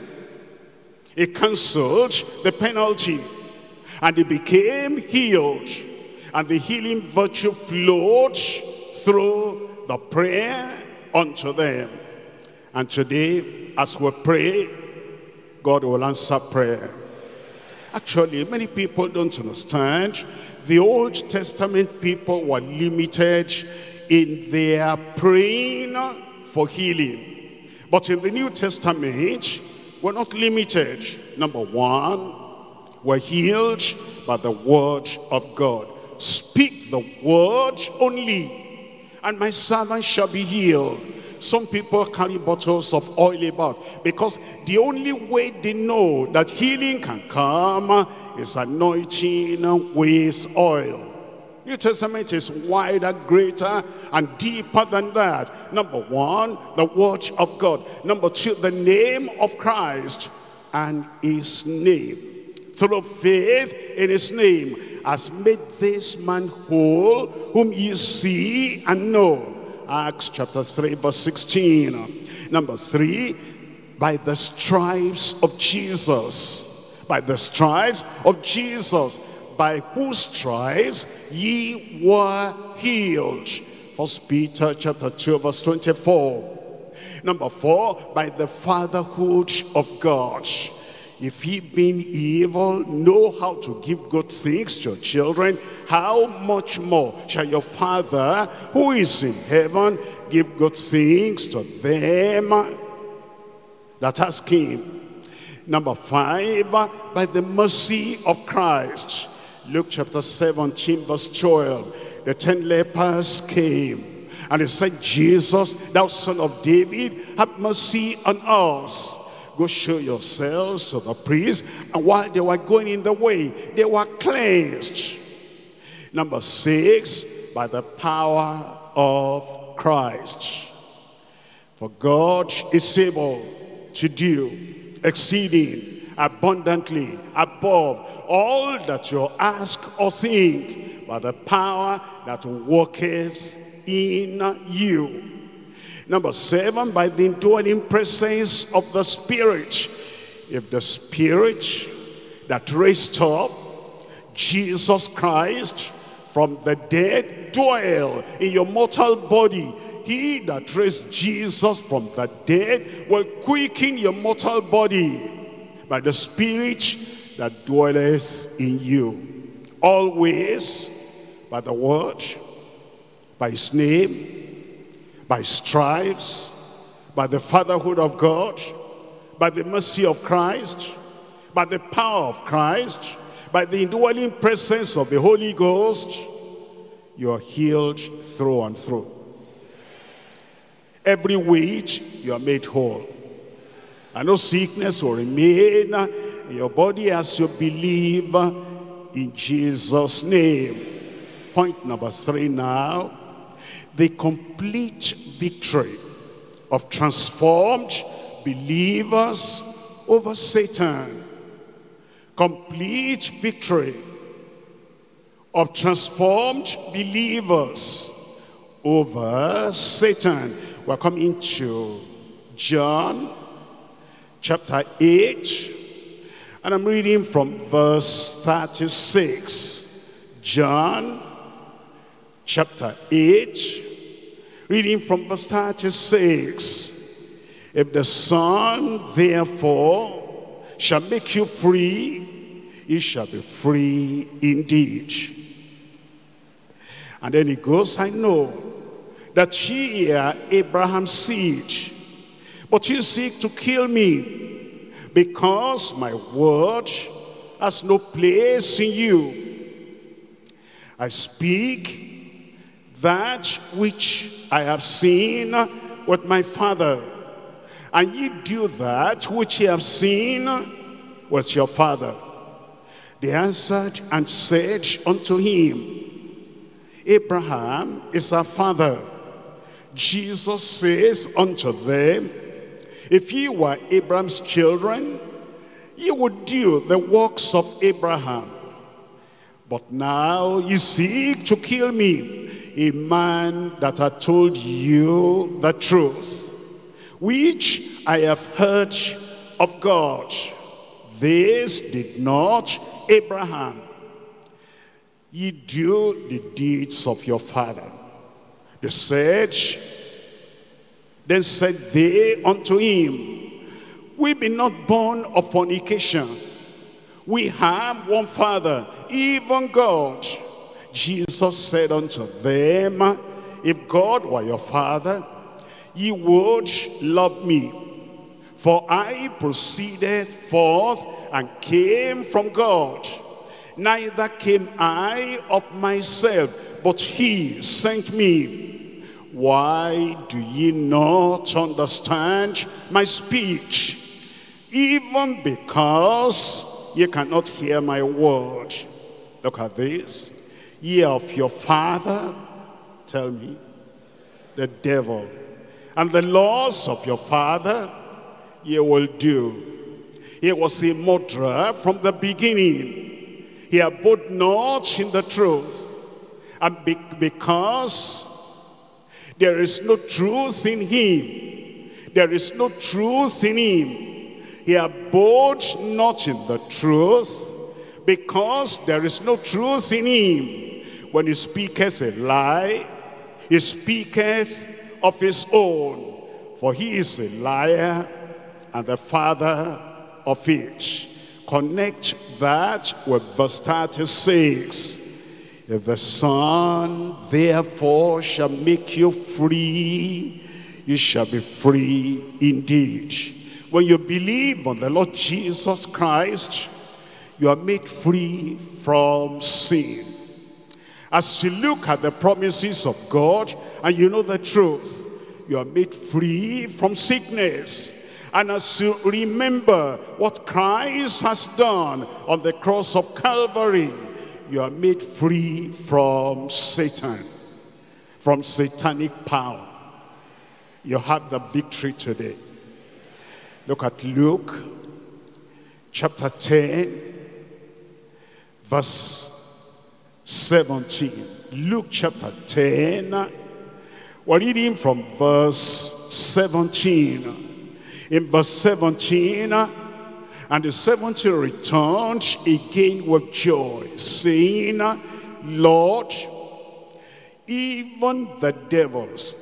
he canceled the penalty, and they became healed. And the healing virtue flowed through the prayer unto them. And today, as we pray, God will answer prayer. Actually, many people don't understand. The Old Testament people were limited in their praying for healing. But in the New Testament, we're not limited. Number one, we're healed by the word of God. Speak the word only, and my servant shall be healed. Some people carry bottles of oil about because the only way they know that healing can come is anointing with oil. New Testament is wider, greater, and deeper than that. Number one, the word of God. Number two, the name of Christ and his name. Through faith in his name has made this man whole, whom ye see and know. Acts chapter 3 verse 16. Number three, by the stripes of Jesus. By the stripes of Jesus, by whose stripes ye were healed. First Peter chapter 2 verse 24. Number four, by the fatherhood of God. If ye being evil know how to give good things to your children, how much more shall your Father who is in heaven give good things to them that ask him. Number five, by the mercy of Christ. Luke chapter 17 verse 12. The 10 lepers came and they said, Jesus, thou son of David, have mercy on us. go show yourselves to the priest. And while they were going in the way, they were cleansed. Number 6, by the power of Christ. For God is able to do exceeding abundantly above all that you ask or think, by the power that worketh in you. Number 7, by the indwelling presence of the Spirit. If the Spirit that raised up Jesus Christ from the dead dwell in your mortal body, he that raised Jesus from the dead will quicken your mortal body by the Spirit that dwelleth in you. Always by the word, by his name, by stripes, by the fatherhood of God, by the mercy of Christ, by the power of Christ, by the indwelling presence of the Holy Ghost, you are healed through and through. Every weight, you are made whole. And no sickness will remain in your body as you believe in Jesus' name. Point number 3 now. The complete victory of transformed believers over Satan. Complete victory of transformed believers over Satan. We're coming to John chapter 8, and I'm reading from verse 36. John chapter 8, reading from verse 36. If the Son therefore shall make you free, you shall be free indeed. And then he goes, I know that ye are Abraham's seed, but you seek to kill me, because my word has no place in you. I speak that which I have seen with my Father, and ye do that which ye have seen with your father. They answered and said unto him, Abraham is our father. Jesus says unto them, if ye were Abraham's children, ye would do the works of Abraham. But now ye seek to kill me, a man that had told you the truth, which I have heard of God. This did not Abraham. Ye do the deeds of your father. They said, then said they unto him, we be not born of fornication. We have one Father, even God. Jesus said unto them, if God were your Father, ye would love me. For I proceeded forth and came from God. Neither came I of myself, but he sent me. Why do ye not understand my speech? Even because ye cannot hear my word. Look at this. Ye are of your father, tell me, the devil. And the laws of your father ye will do. He was a murderer from the beginning. He abode not in the truth. And because there is no truth in him, there is no truth in him, he abode not in the truth, because there is no truth in him. When he speaketh a lie, he speaketh of his own, for he is a liar and the father of it. Connect that with verse 36. If the Son therefore shall make you free, you shall be free indeed. When you believe on the Lord Jesus Christ, you are made free from sin. As you look at the promises of God and you know the truth, you are made free from sickness. And as you remember what Christ has done on the cross of Calvary, you are made free from Satan, from satanic power. You have the victory today. Look at Luke chapter 10, verse 17. Luke chapter 10, we're reading from verse 17. In verse 17, and the 70 returned again with joy, saying, Lord, even the devils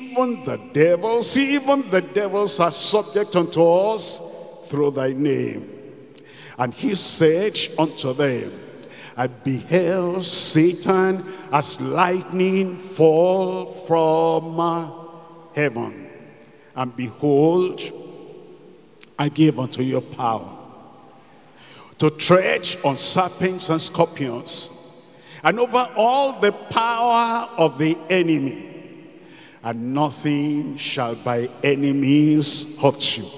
are subject unto us through thy name. And he said unto them, I beheld Satan as lightning fall from heaven. And behold, I give unto you power to tread on serpents and scorpions, and over all the power of the enemy, and nothing shall by any means hurt you.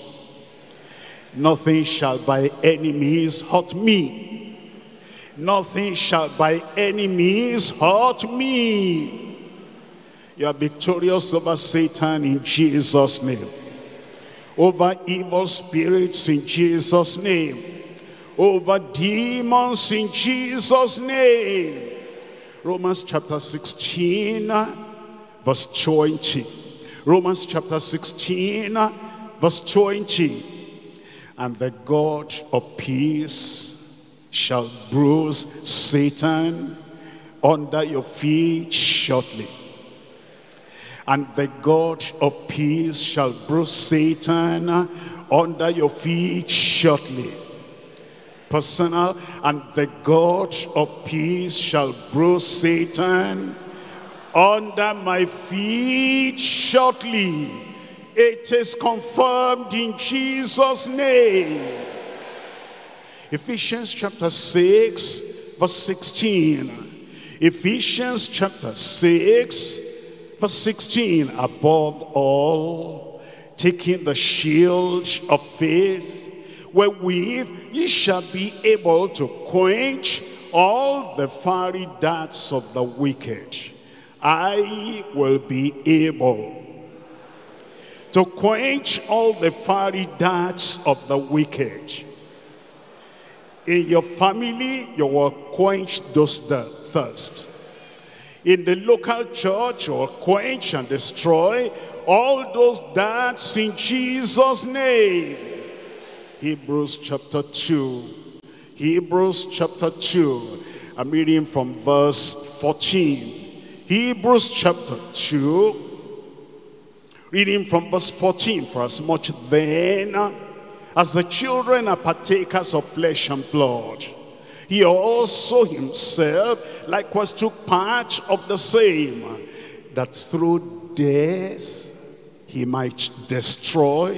Nothing shall by any means hurt me. Nothing shall by any means hurt me. You are victorious over Satan in Jesus' name. Over evil spirits in Jesus' name. Over demons in Jesus' name. Romans chapter 16, verse 20. Romans chapter 16, verse 20. And the God of peace shall bruise Satan under your feet shortly. And the God of peace shall bruise Satan under your feet shortly. Personal. And the God of peace shall bruise Satan under my feet shortly. It is confirmed in Jesus' name. Ephesians chapter 6, verse 16. Ephesians chapter 6, verse 16, above all, taking the shield of faith, wherewith ye shall be able to quench all the fiery darts of the wicked. I will be able to quench all the fiery darts of the wicked. In your family, you will quench those thirst. In the local church, you will quench and destroy all those darts in Jesus' name. Hebrews chapter 2. Hebrews chapter 2. I'm reading from verse 14. Hebrews chapter 2. Reading from verse 14. For as much then as the children are partakers of flesh and blood, he also himself likewise took part of the same, that through death he might destroy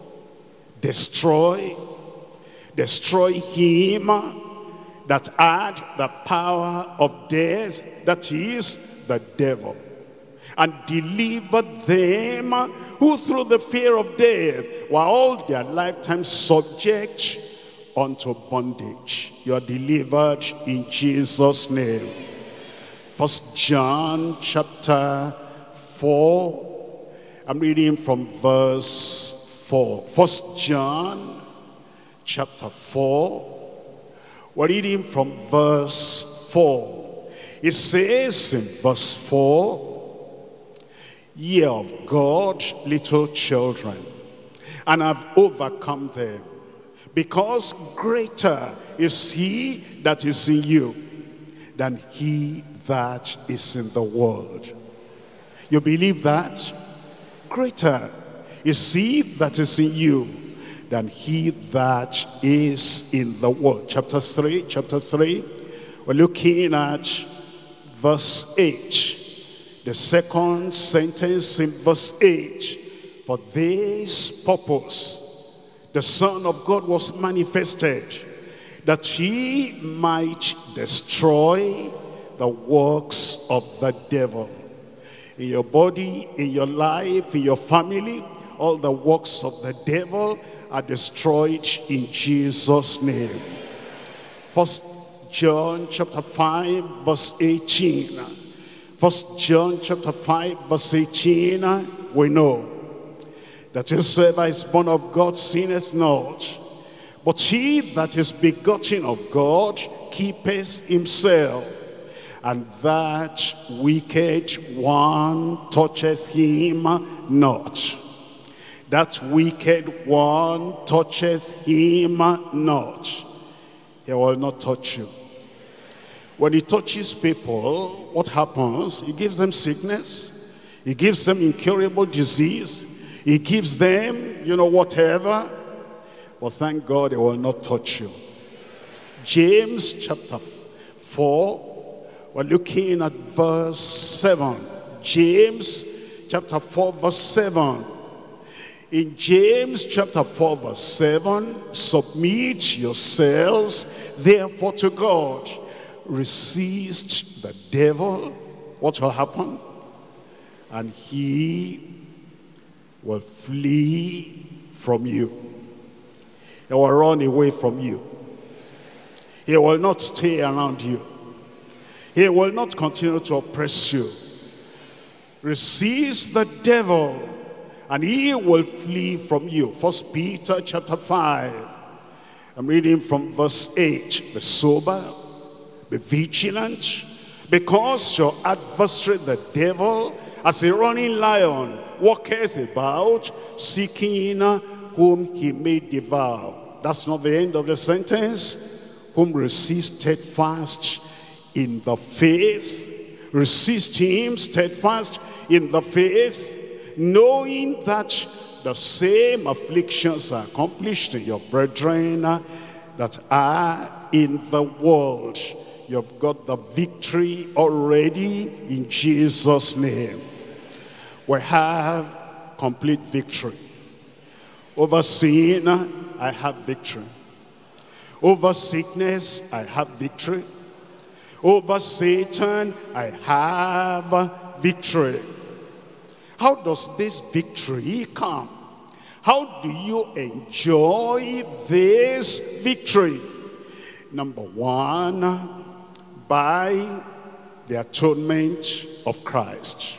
him that had the power of death, that is, the devil, and delivered them who through the fear of death were all their lifetime subject unto bondage. You are delivered in Jesus' name. 1 John chapter 4. I'm reading from verse 4. 1 John chapter 4. We're reading from verse 4. It says in verse 4, ye are of God, little children, and have overcome them, because greater is he that is in you than he that is in the world. You believe that? Greater is he that is in you than he that is in the world. Chapter 3, we're looking at verse 8. The second sentence in verse 8. For this purpose the Son of God was manifested, that he might destroy the works of the devil. In your body, in your life, in your family, All the works of the devil are destroyed in Jesus' name. 1 John chapter 5 verse 18. 1 John chapter 5 verse 18, we know that whosoever is born of God sinneth not, but he that is begotten of God keepeth himself, and that wicked one toucheth him not. That wicked one toucheth him not. He will not touch you. When he touches people, what happens? He gives them sickness. He gives them incurable disease. He gives them, whatever. But thank God he will not touch you. James chapter 4, we're looking at verse 7. James chapter 4 verse 7. In James chapter 4 verse 7, submit yourselves therefore to God. Resist the devil. What will happen? And he will flee from you. He will run away from you. He will not stay around you. He will not continue to oppress you. Resist the devil, and he will flee from you. 1 Peter chapter 5. I'm reading from verse 8. Be sober, be vigilant, because your adversary the devil, as a running lion, walketh about, seeking whom he may devour. That's not the end of the sentence. Whom resist steadfast in the faith. Resist him steadfast in the faith, knowing that the same afflictions are accomplished in your brethren that are in the world. You've got the victory already in Jesus' name. We have complete victory. Over sin, I have victory. Over sickness, I have victory. Over Satan, I have victory. How does this victory come? How do you enjoy this victory? Number one, by the atonement of Christ.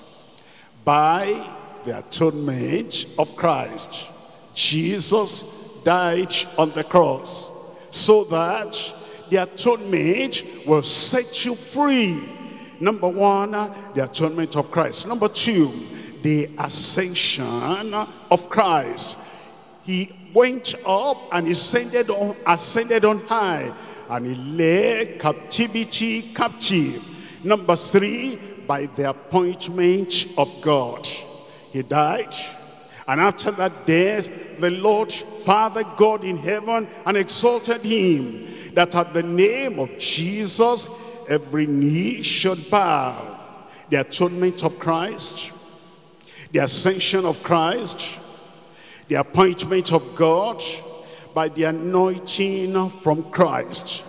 By the atonement of Christ. Jesus died on the cross so that the atonement will set you free. Number one, the atonement of Christ. Number two, the ascension of Christ. He went up and he ascended on high, and he led captivity captive. Number three, by the appointment of God. He died, and after that death, the Lord Father God in heaven and exalted him, that at the name of Jesus every knee should bow. The atonement of Christ, the ascension of Christ, the appointment of God, by the anointing from Christ.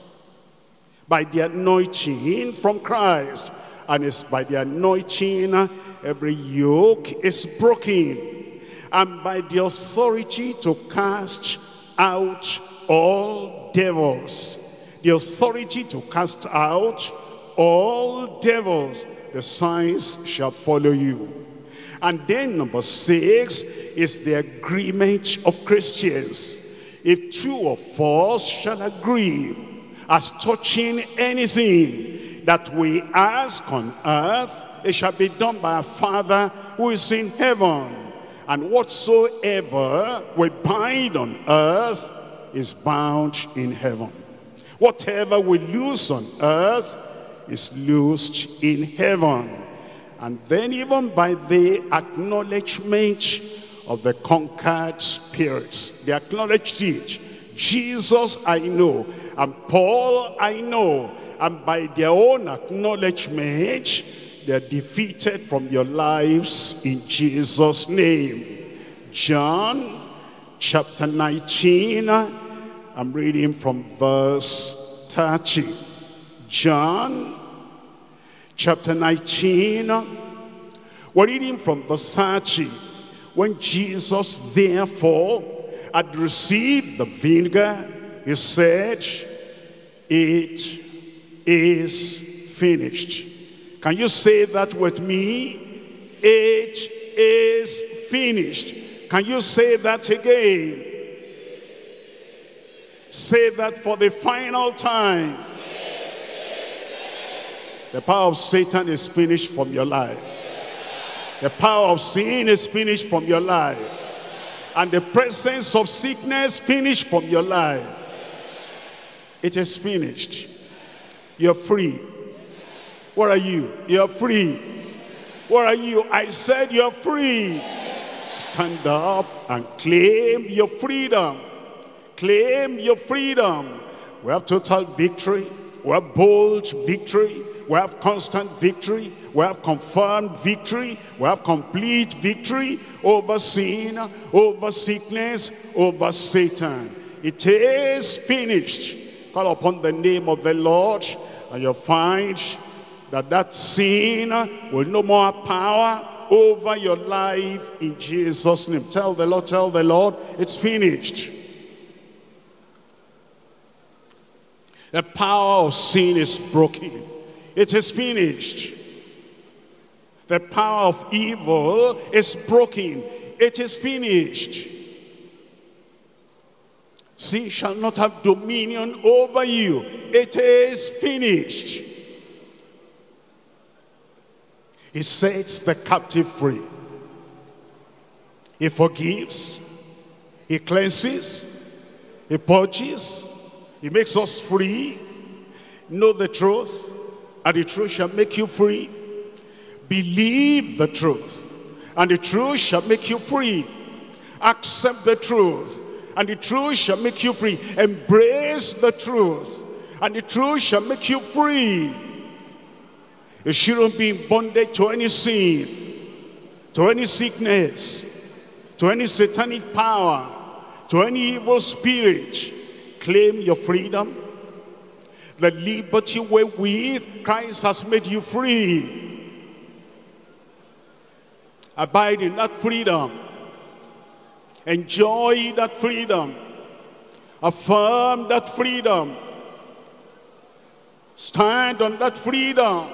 By the anointing from Christ. And it's by the anointing every yoke is broken. And by the authority to cast out all devils. The authority to cast out all devils. The signs shall follow you. And then number 6 is the agreement of Christians. If two of us shall agree as touching anything that we ask on earth, it shall be done by our Father who is in heaven. And whatsoever we bind on earth is bound in heaven. Whatever we loose on earth is loosed in heaven. And then even by the acknowledgement of the conquered spirits, they acknowledged it. Jesus I know, and Paul I know, and by their own acknowledgement, they are defeated from your lives in Jesus' name. John chapter 19, I'm reading from verse 30. John chapter 19, we're reading from verse 30. When Jesus therefore had received the vinegar, he said, it is finished. Can you say that with me? It is finished. Can you say that again? Say that for the final time. The power of Satan is finished from your life. The power of sin is finished from your life. And the presence of sickness finished from your life. It is finished. You're free. Where are you? You're free. Where are you? I said you're free. Stand up and claim your freedom. Claim your freedom. We have total victory. We have bold victory. We have constant victory. We have confirmed victory. We have complete victory over sin, over sickness, over Satan. It is finished. Call upon the name of the Lord, and you'll find that sin will no more have power over your life in Jesus' name. Tell the Lord, it's finished. The power of sin is broken. It is finished. The power of evil is broken. It is finished. Sin shall not have dominion over you. It is finished. He sets the captive free. He forgives. He cleanses. He purges. He makes us free. Know the truth, and the truth shall make you free. Believe the truth, and the truth shall make you free. Accept the truth, and the truth shall make you free. Embrace the truth, and the truth shall make you free. You shouldn't be in bondage to any sin, to any sickness, to any satanic power, to any evil spirit. Claim your freedom. The liberty wherewith Christ has made you free. Abide in that freedom. Enjoy that freedom. Affirm that freedom. Stand on that freedom.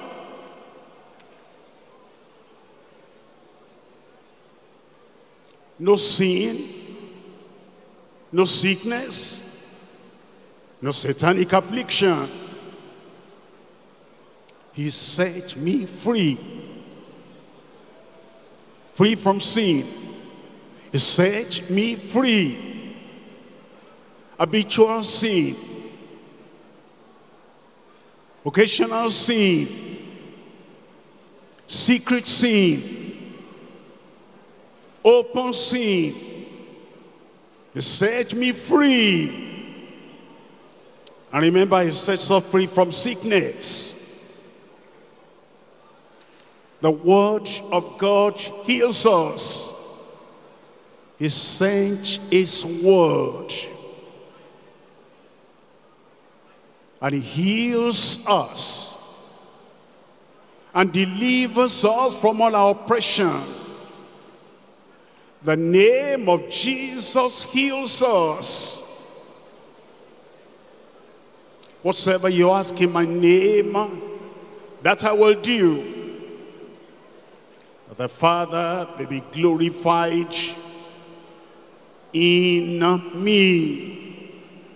No sin, no sickness, no satanic affliction. He set me free. Free from sin. He set me free. Habitual sin. Occasional sin. Secret sin. Open sin. He set me free. And remember, he sets us free from sickness. The word of God heals us. He sent his word. And he heals us. And delivers us from all our oppression. The name of Jesus heals us. Whatsoever you ask in my name, that I will do. The Father may be glorified in me.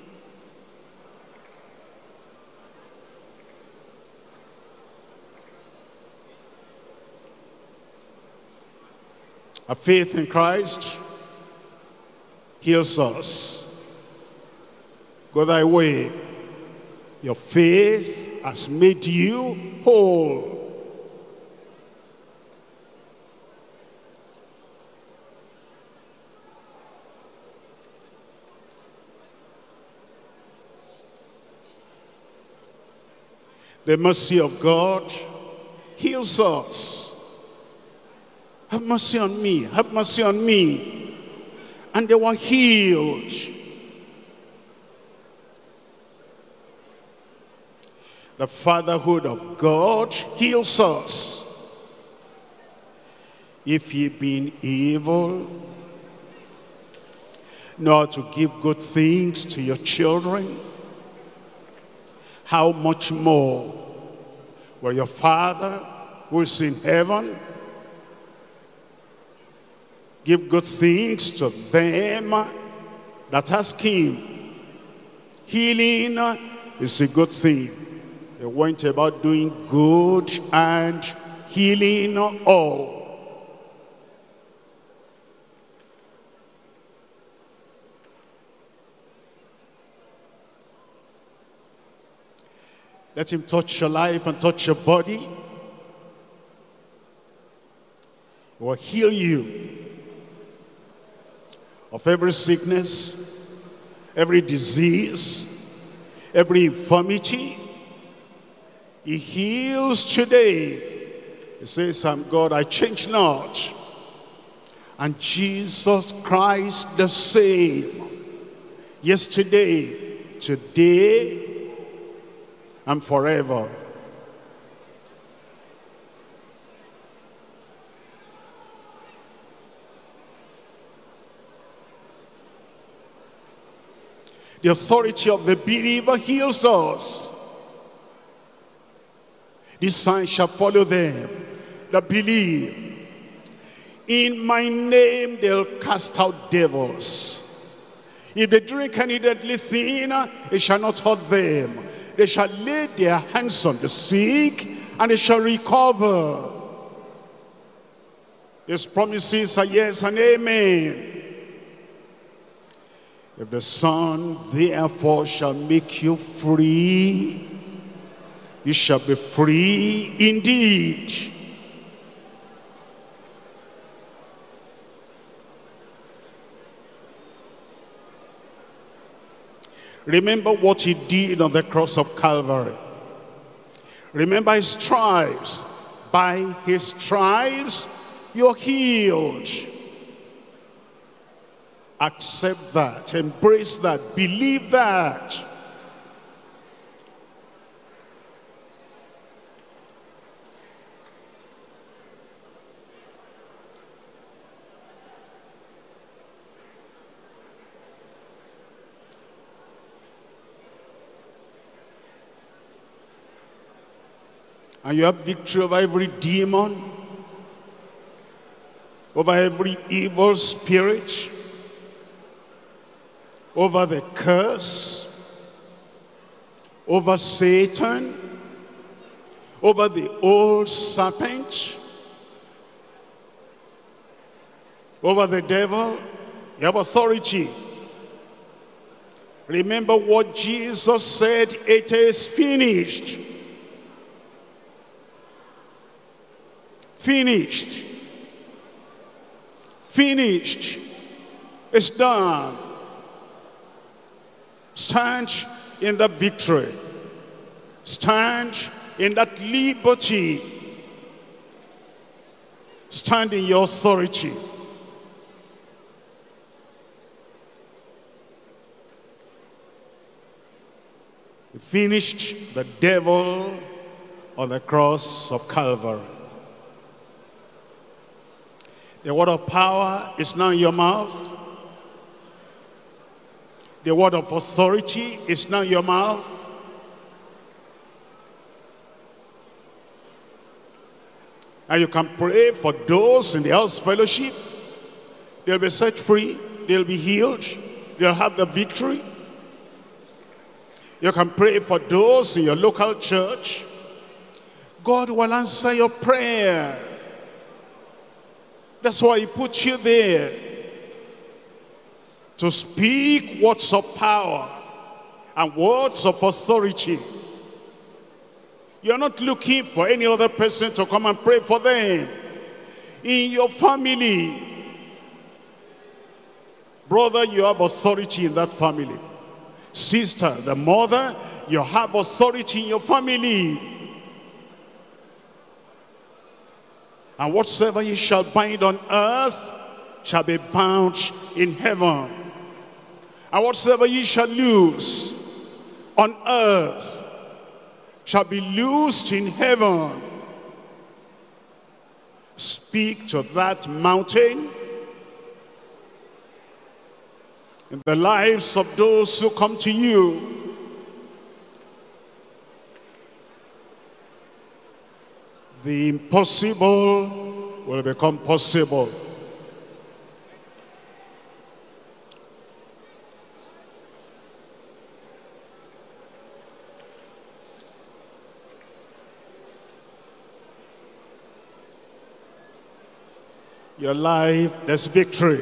Our faith in Christ heals us. Go thy way. Your faith has made you whole. The mercy of God heals us. Have mercy on me, have mercy on me. And they were healed. The fatherhood of God heals us. if ye being evil, know to give good things to your children, how much more will your Father who is in heaven give good things to them that ask him? Healing is a good thing. They went about doing good and healing all. Let him touch your life and touch your body. He will heal you of every sickness, every disease, every infirmity. He heals today. He says, I'm God, I change not. And Jesus Christ the same, yesterday, today, and forever. The authority of the believer heals us. These signs shall follow them that believe. In my name they'll cast out devils. If they drink any deadly thing, it shall not hurt them. They shall lay their hands on the sick, and they shall recover. His promises are yes and amen. If the Son therefore shall make you free, you shall be free indeed. Remember what he did on the cross of Calvary. Remember his stripes. By his stripes, you're healed. Accept that. Embrace that. Believe that. And you have victory over every demon, over every evil spirit, over the curse, over Satan, over the old serpent, over the devil. You have authority. Remember what Jesus said, it is finished. Finished. Finished. It's done. Stand in the victory. Stand in that liberty. Stand in your authority. He finished the devil on the cross of Calvary. The word of power is now in your mouth. The word of authority is now in your mouth. And you can pray for those in the house fellowship. They'll be set free. They'll be healed. They'll have the victory. You can pray for those in your local church. God will answer your prayer. That's why he put you there, to speak words of power and words of authority. You're not looking for any other person to come and pray for them. In your family, brother, you have authority in that family. Sister, the mother, you have authority in your family. And whatsoever ye shall bind on earth shall be bound in heaven. And whatsoever ye shall loose on earth shall be loosed in heaven. Speak speak to that mountain in the lives of those who come to you. The impossible will become possible. Your life, there's victory.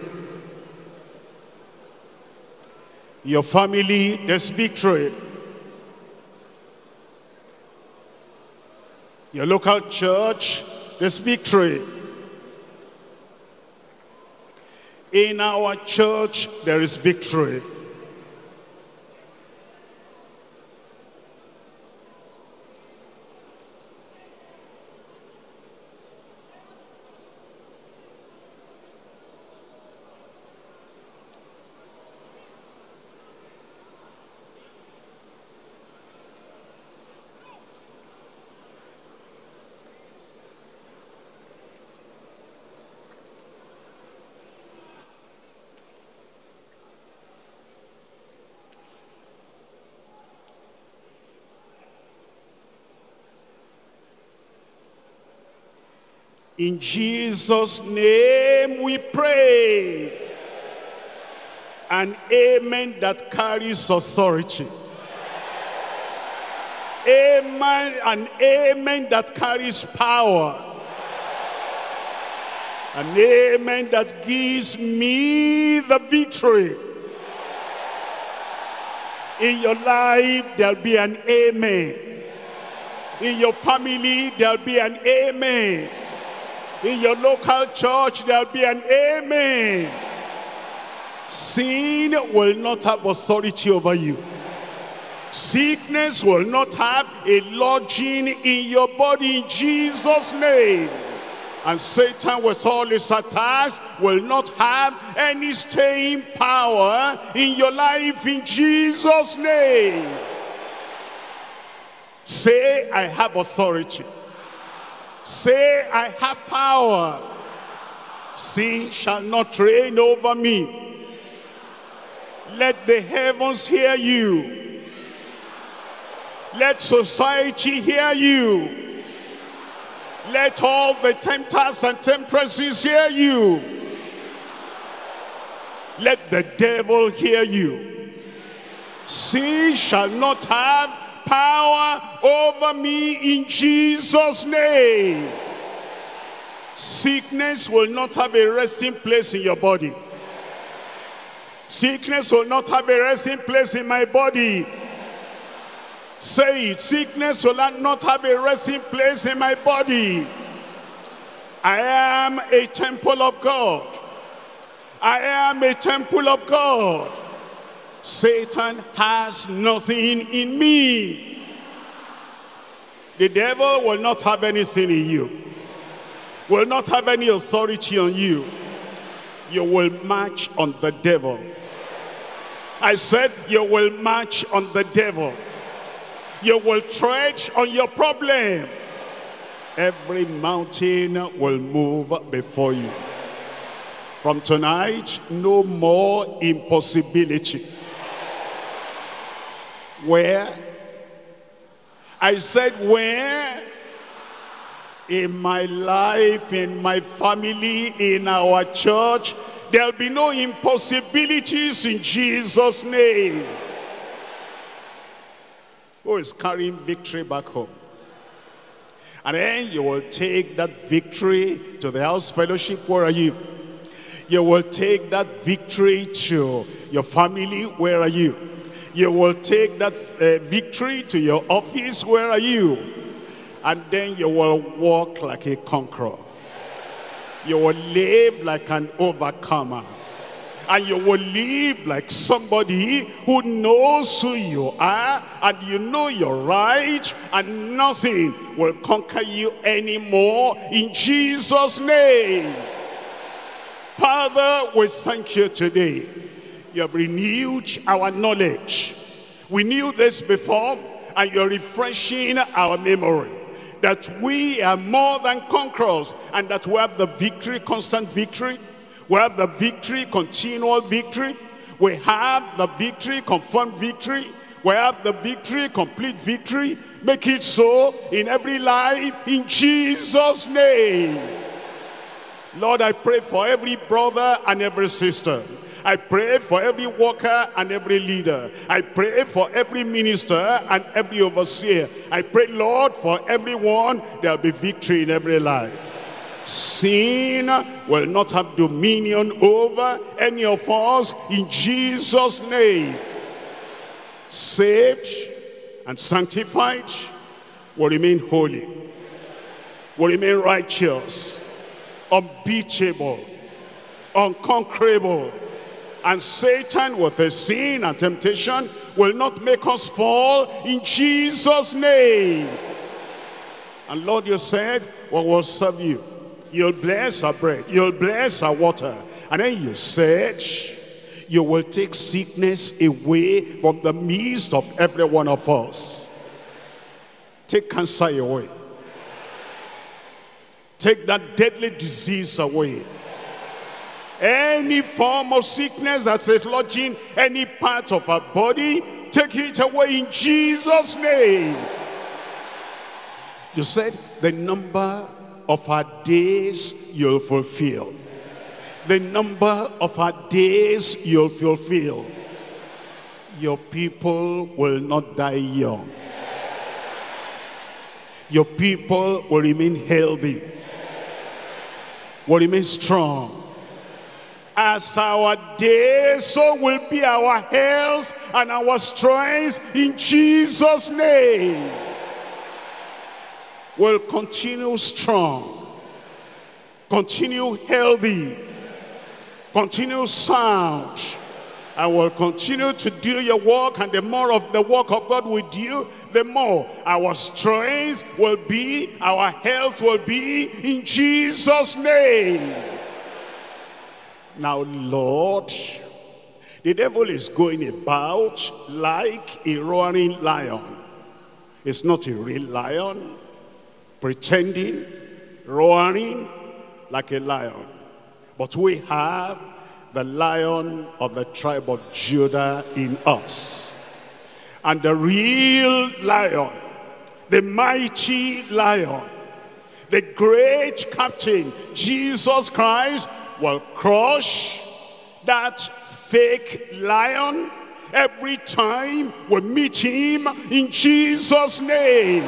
Your family, there's victory. Your local church, there's victory. In our church, there is victory. In Jesus' name we pray. An amen that carries authority. Amen, an amen that carries power. An amen that gives me the victory. In your life, there'll be an amen. In your family, there'll be an amen. In your local church, there'll be an amen. Sin will not have authority over you. Sickness will not have a lodging in your body in Jesus' name. And Satan with all his attacks will not have any staying power in your life in Jesus' name. Say, I have authority. Say, I have power. Sin shall not reign over me. Let the heavens hear you. Let society hear you. Let all the tempters and temptresses hear you. Let the devil hear you. Sin shall not have power over me in Jesus' name. Sickness will not have a resting place in your body. Sickness will not have a resting place in my body. Say it. Sickness will not have a resting place in my body. I am a temple of God. I am a temple of God. Satan has nothing in me. The devil will not have anything in you. Will not have any authority on you. You will march on the devil. I said you will march on the devil. You will tread on your problem. Every mountain will move before you. From tonight, no more impossibility. Where? I said where? In my life, in my family, in our church, there'll be no impossibilities in Jesus' name. Who is carrying victory back home? And then you will take that victory to the house fellowship. Where are you? You will take that victory to your family. Where are you? You will take that victory to your office. Where are you? And then you will walk like a conqueror. You will live like an overcomer. And you will live like somebody who knows who you are, and you know you're right, and nothing will conquer you anymore in Jesus' name. Father, we thank you today. You have renewed our knowledge. We knew this before, and you're refreshing our memory. that we are more than conquerors, and that we have the victory, constant victory. We have the victory, continual victory. We have the victory, confirmed victory. We have the victory, complete victory. Make it so in every life, in Jesus' name. Lord, I pray for every brother and every sister. I pray for every worker and every leader. I pray for every minister and every overseer. I pray, Lord, for everyone, there will be victory in every life. Sin will not have dominion over any of us in Jesus' name. Saved and sanctified will remain holy, will remain righteous, unbeatable, unconquerable. And Satan, with his sin and temptation, will not make us fall in Jesus' name. And Lord, you said, we will serve you. You'll bless our bread. You'll bless our water. And then you said, you will take sickness away from the midst of every one of us. Take cancer away. Take that deadly disease away. Any form of sickness that's lodging any part of our body, take it away in Jesus' name. You said the number of our days you'll fulfill. The number of our days you'll fulfill. Your people will not die young. Your people will remain healthy, will remain strong. As our days, so will be our health and our strength in Jesus' name. We'll continue strong, continue healthy, continue sound, and will continue to do your work. And the more of the work of God we do, the more our strength will be, our health will be in Jesus' name. Now, Lord, the devil is going about like a roaring lion. It's not a real lion, pretending, roaring like a lion. But we have the Lion of the tribe of Judah in us. And the real lion, the mighty lion, the great captain, Jesus Christ, will crush that fake lion every time we meet him in Jesus' name.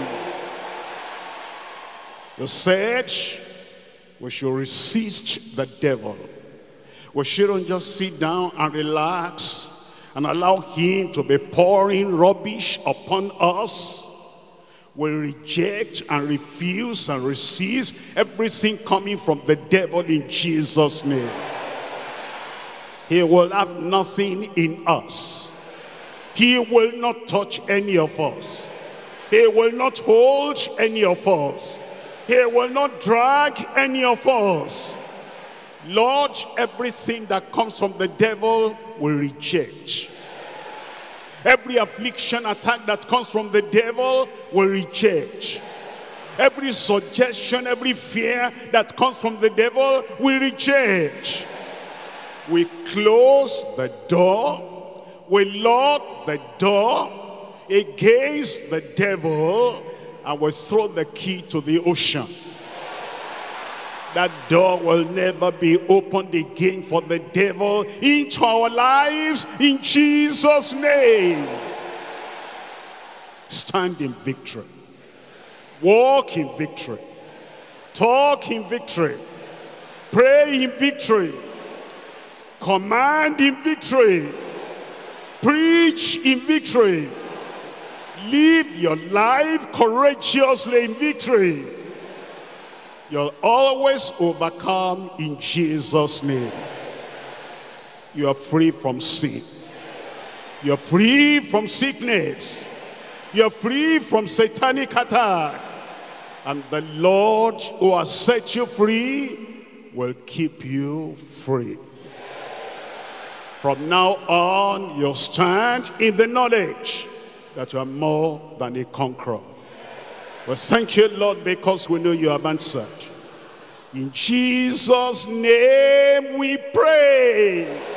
You said we should resist the devil. We shouldn't just sit down and relax and allow him to be pouring rubbish upon us. We reject and refuse and resist everything coming from the devil in Jesus' name. He will have nothing in us. He will not touch any of us. He will not hold any of us. He will not drag any of us. Lord, everything that comes from the devil we reject. Every affliction, attack that comes from the devil, we reject. Every suggestion, every fear that comes from the devil, we reject. We close the door. We lock the door against the devil, and we throw the key to the ocean. That door will never be opened again for the devil into our lives in Jesus' name. Stand in victory. Walk in victory. Talk in victory. Pray in victory. Command in victory. Preach in victory. Live your life courageously in victory. You'll always overcome in Jesus' name. You are free from sin. You're free from sickness. You're free from satanic attack. And the Lord who has set you free will keep you free. From now on, you'll stand in the knowledge that you are more than a conqueror. We thank you, Lord, because we know you have answered. In Jesus' name we pray.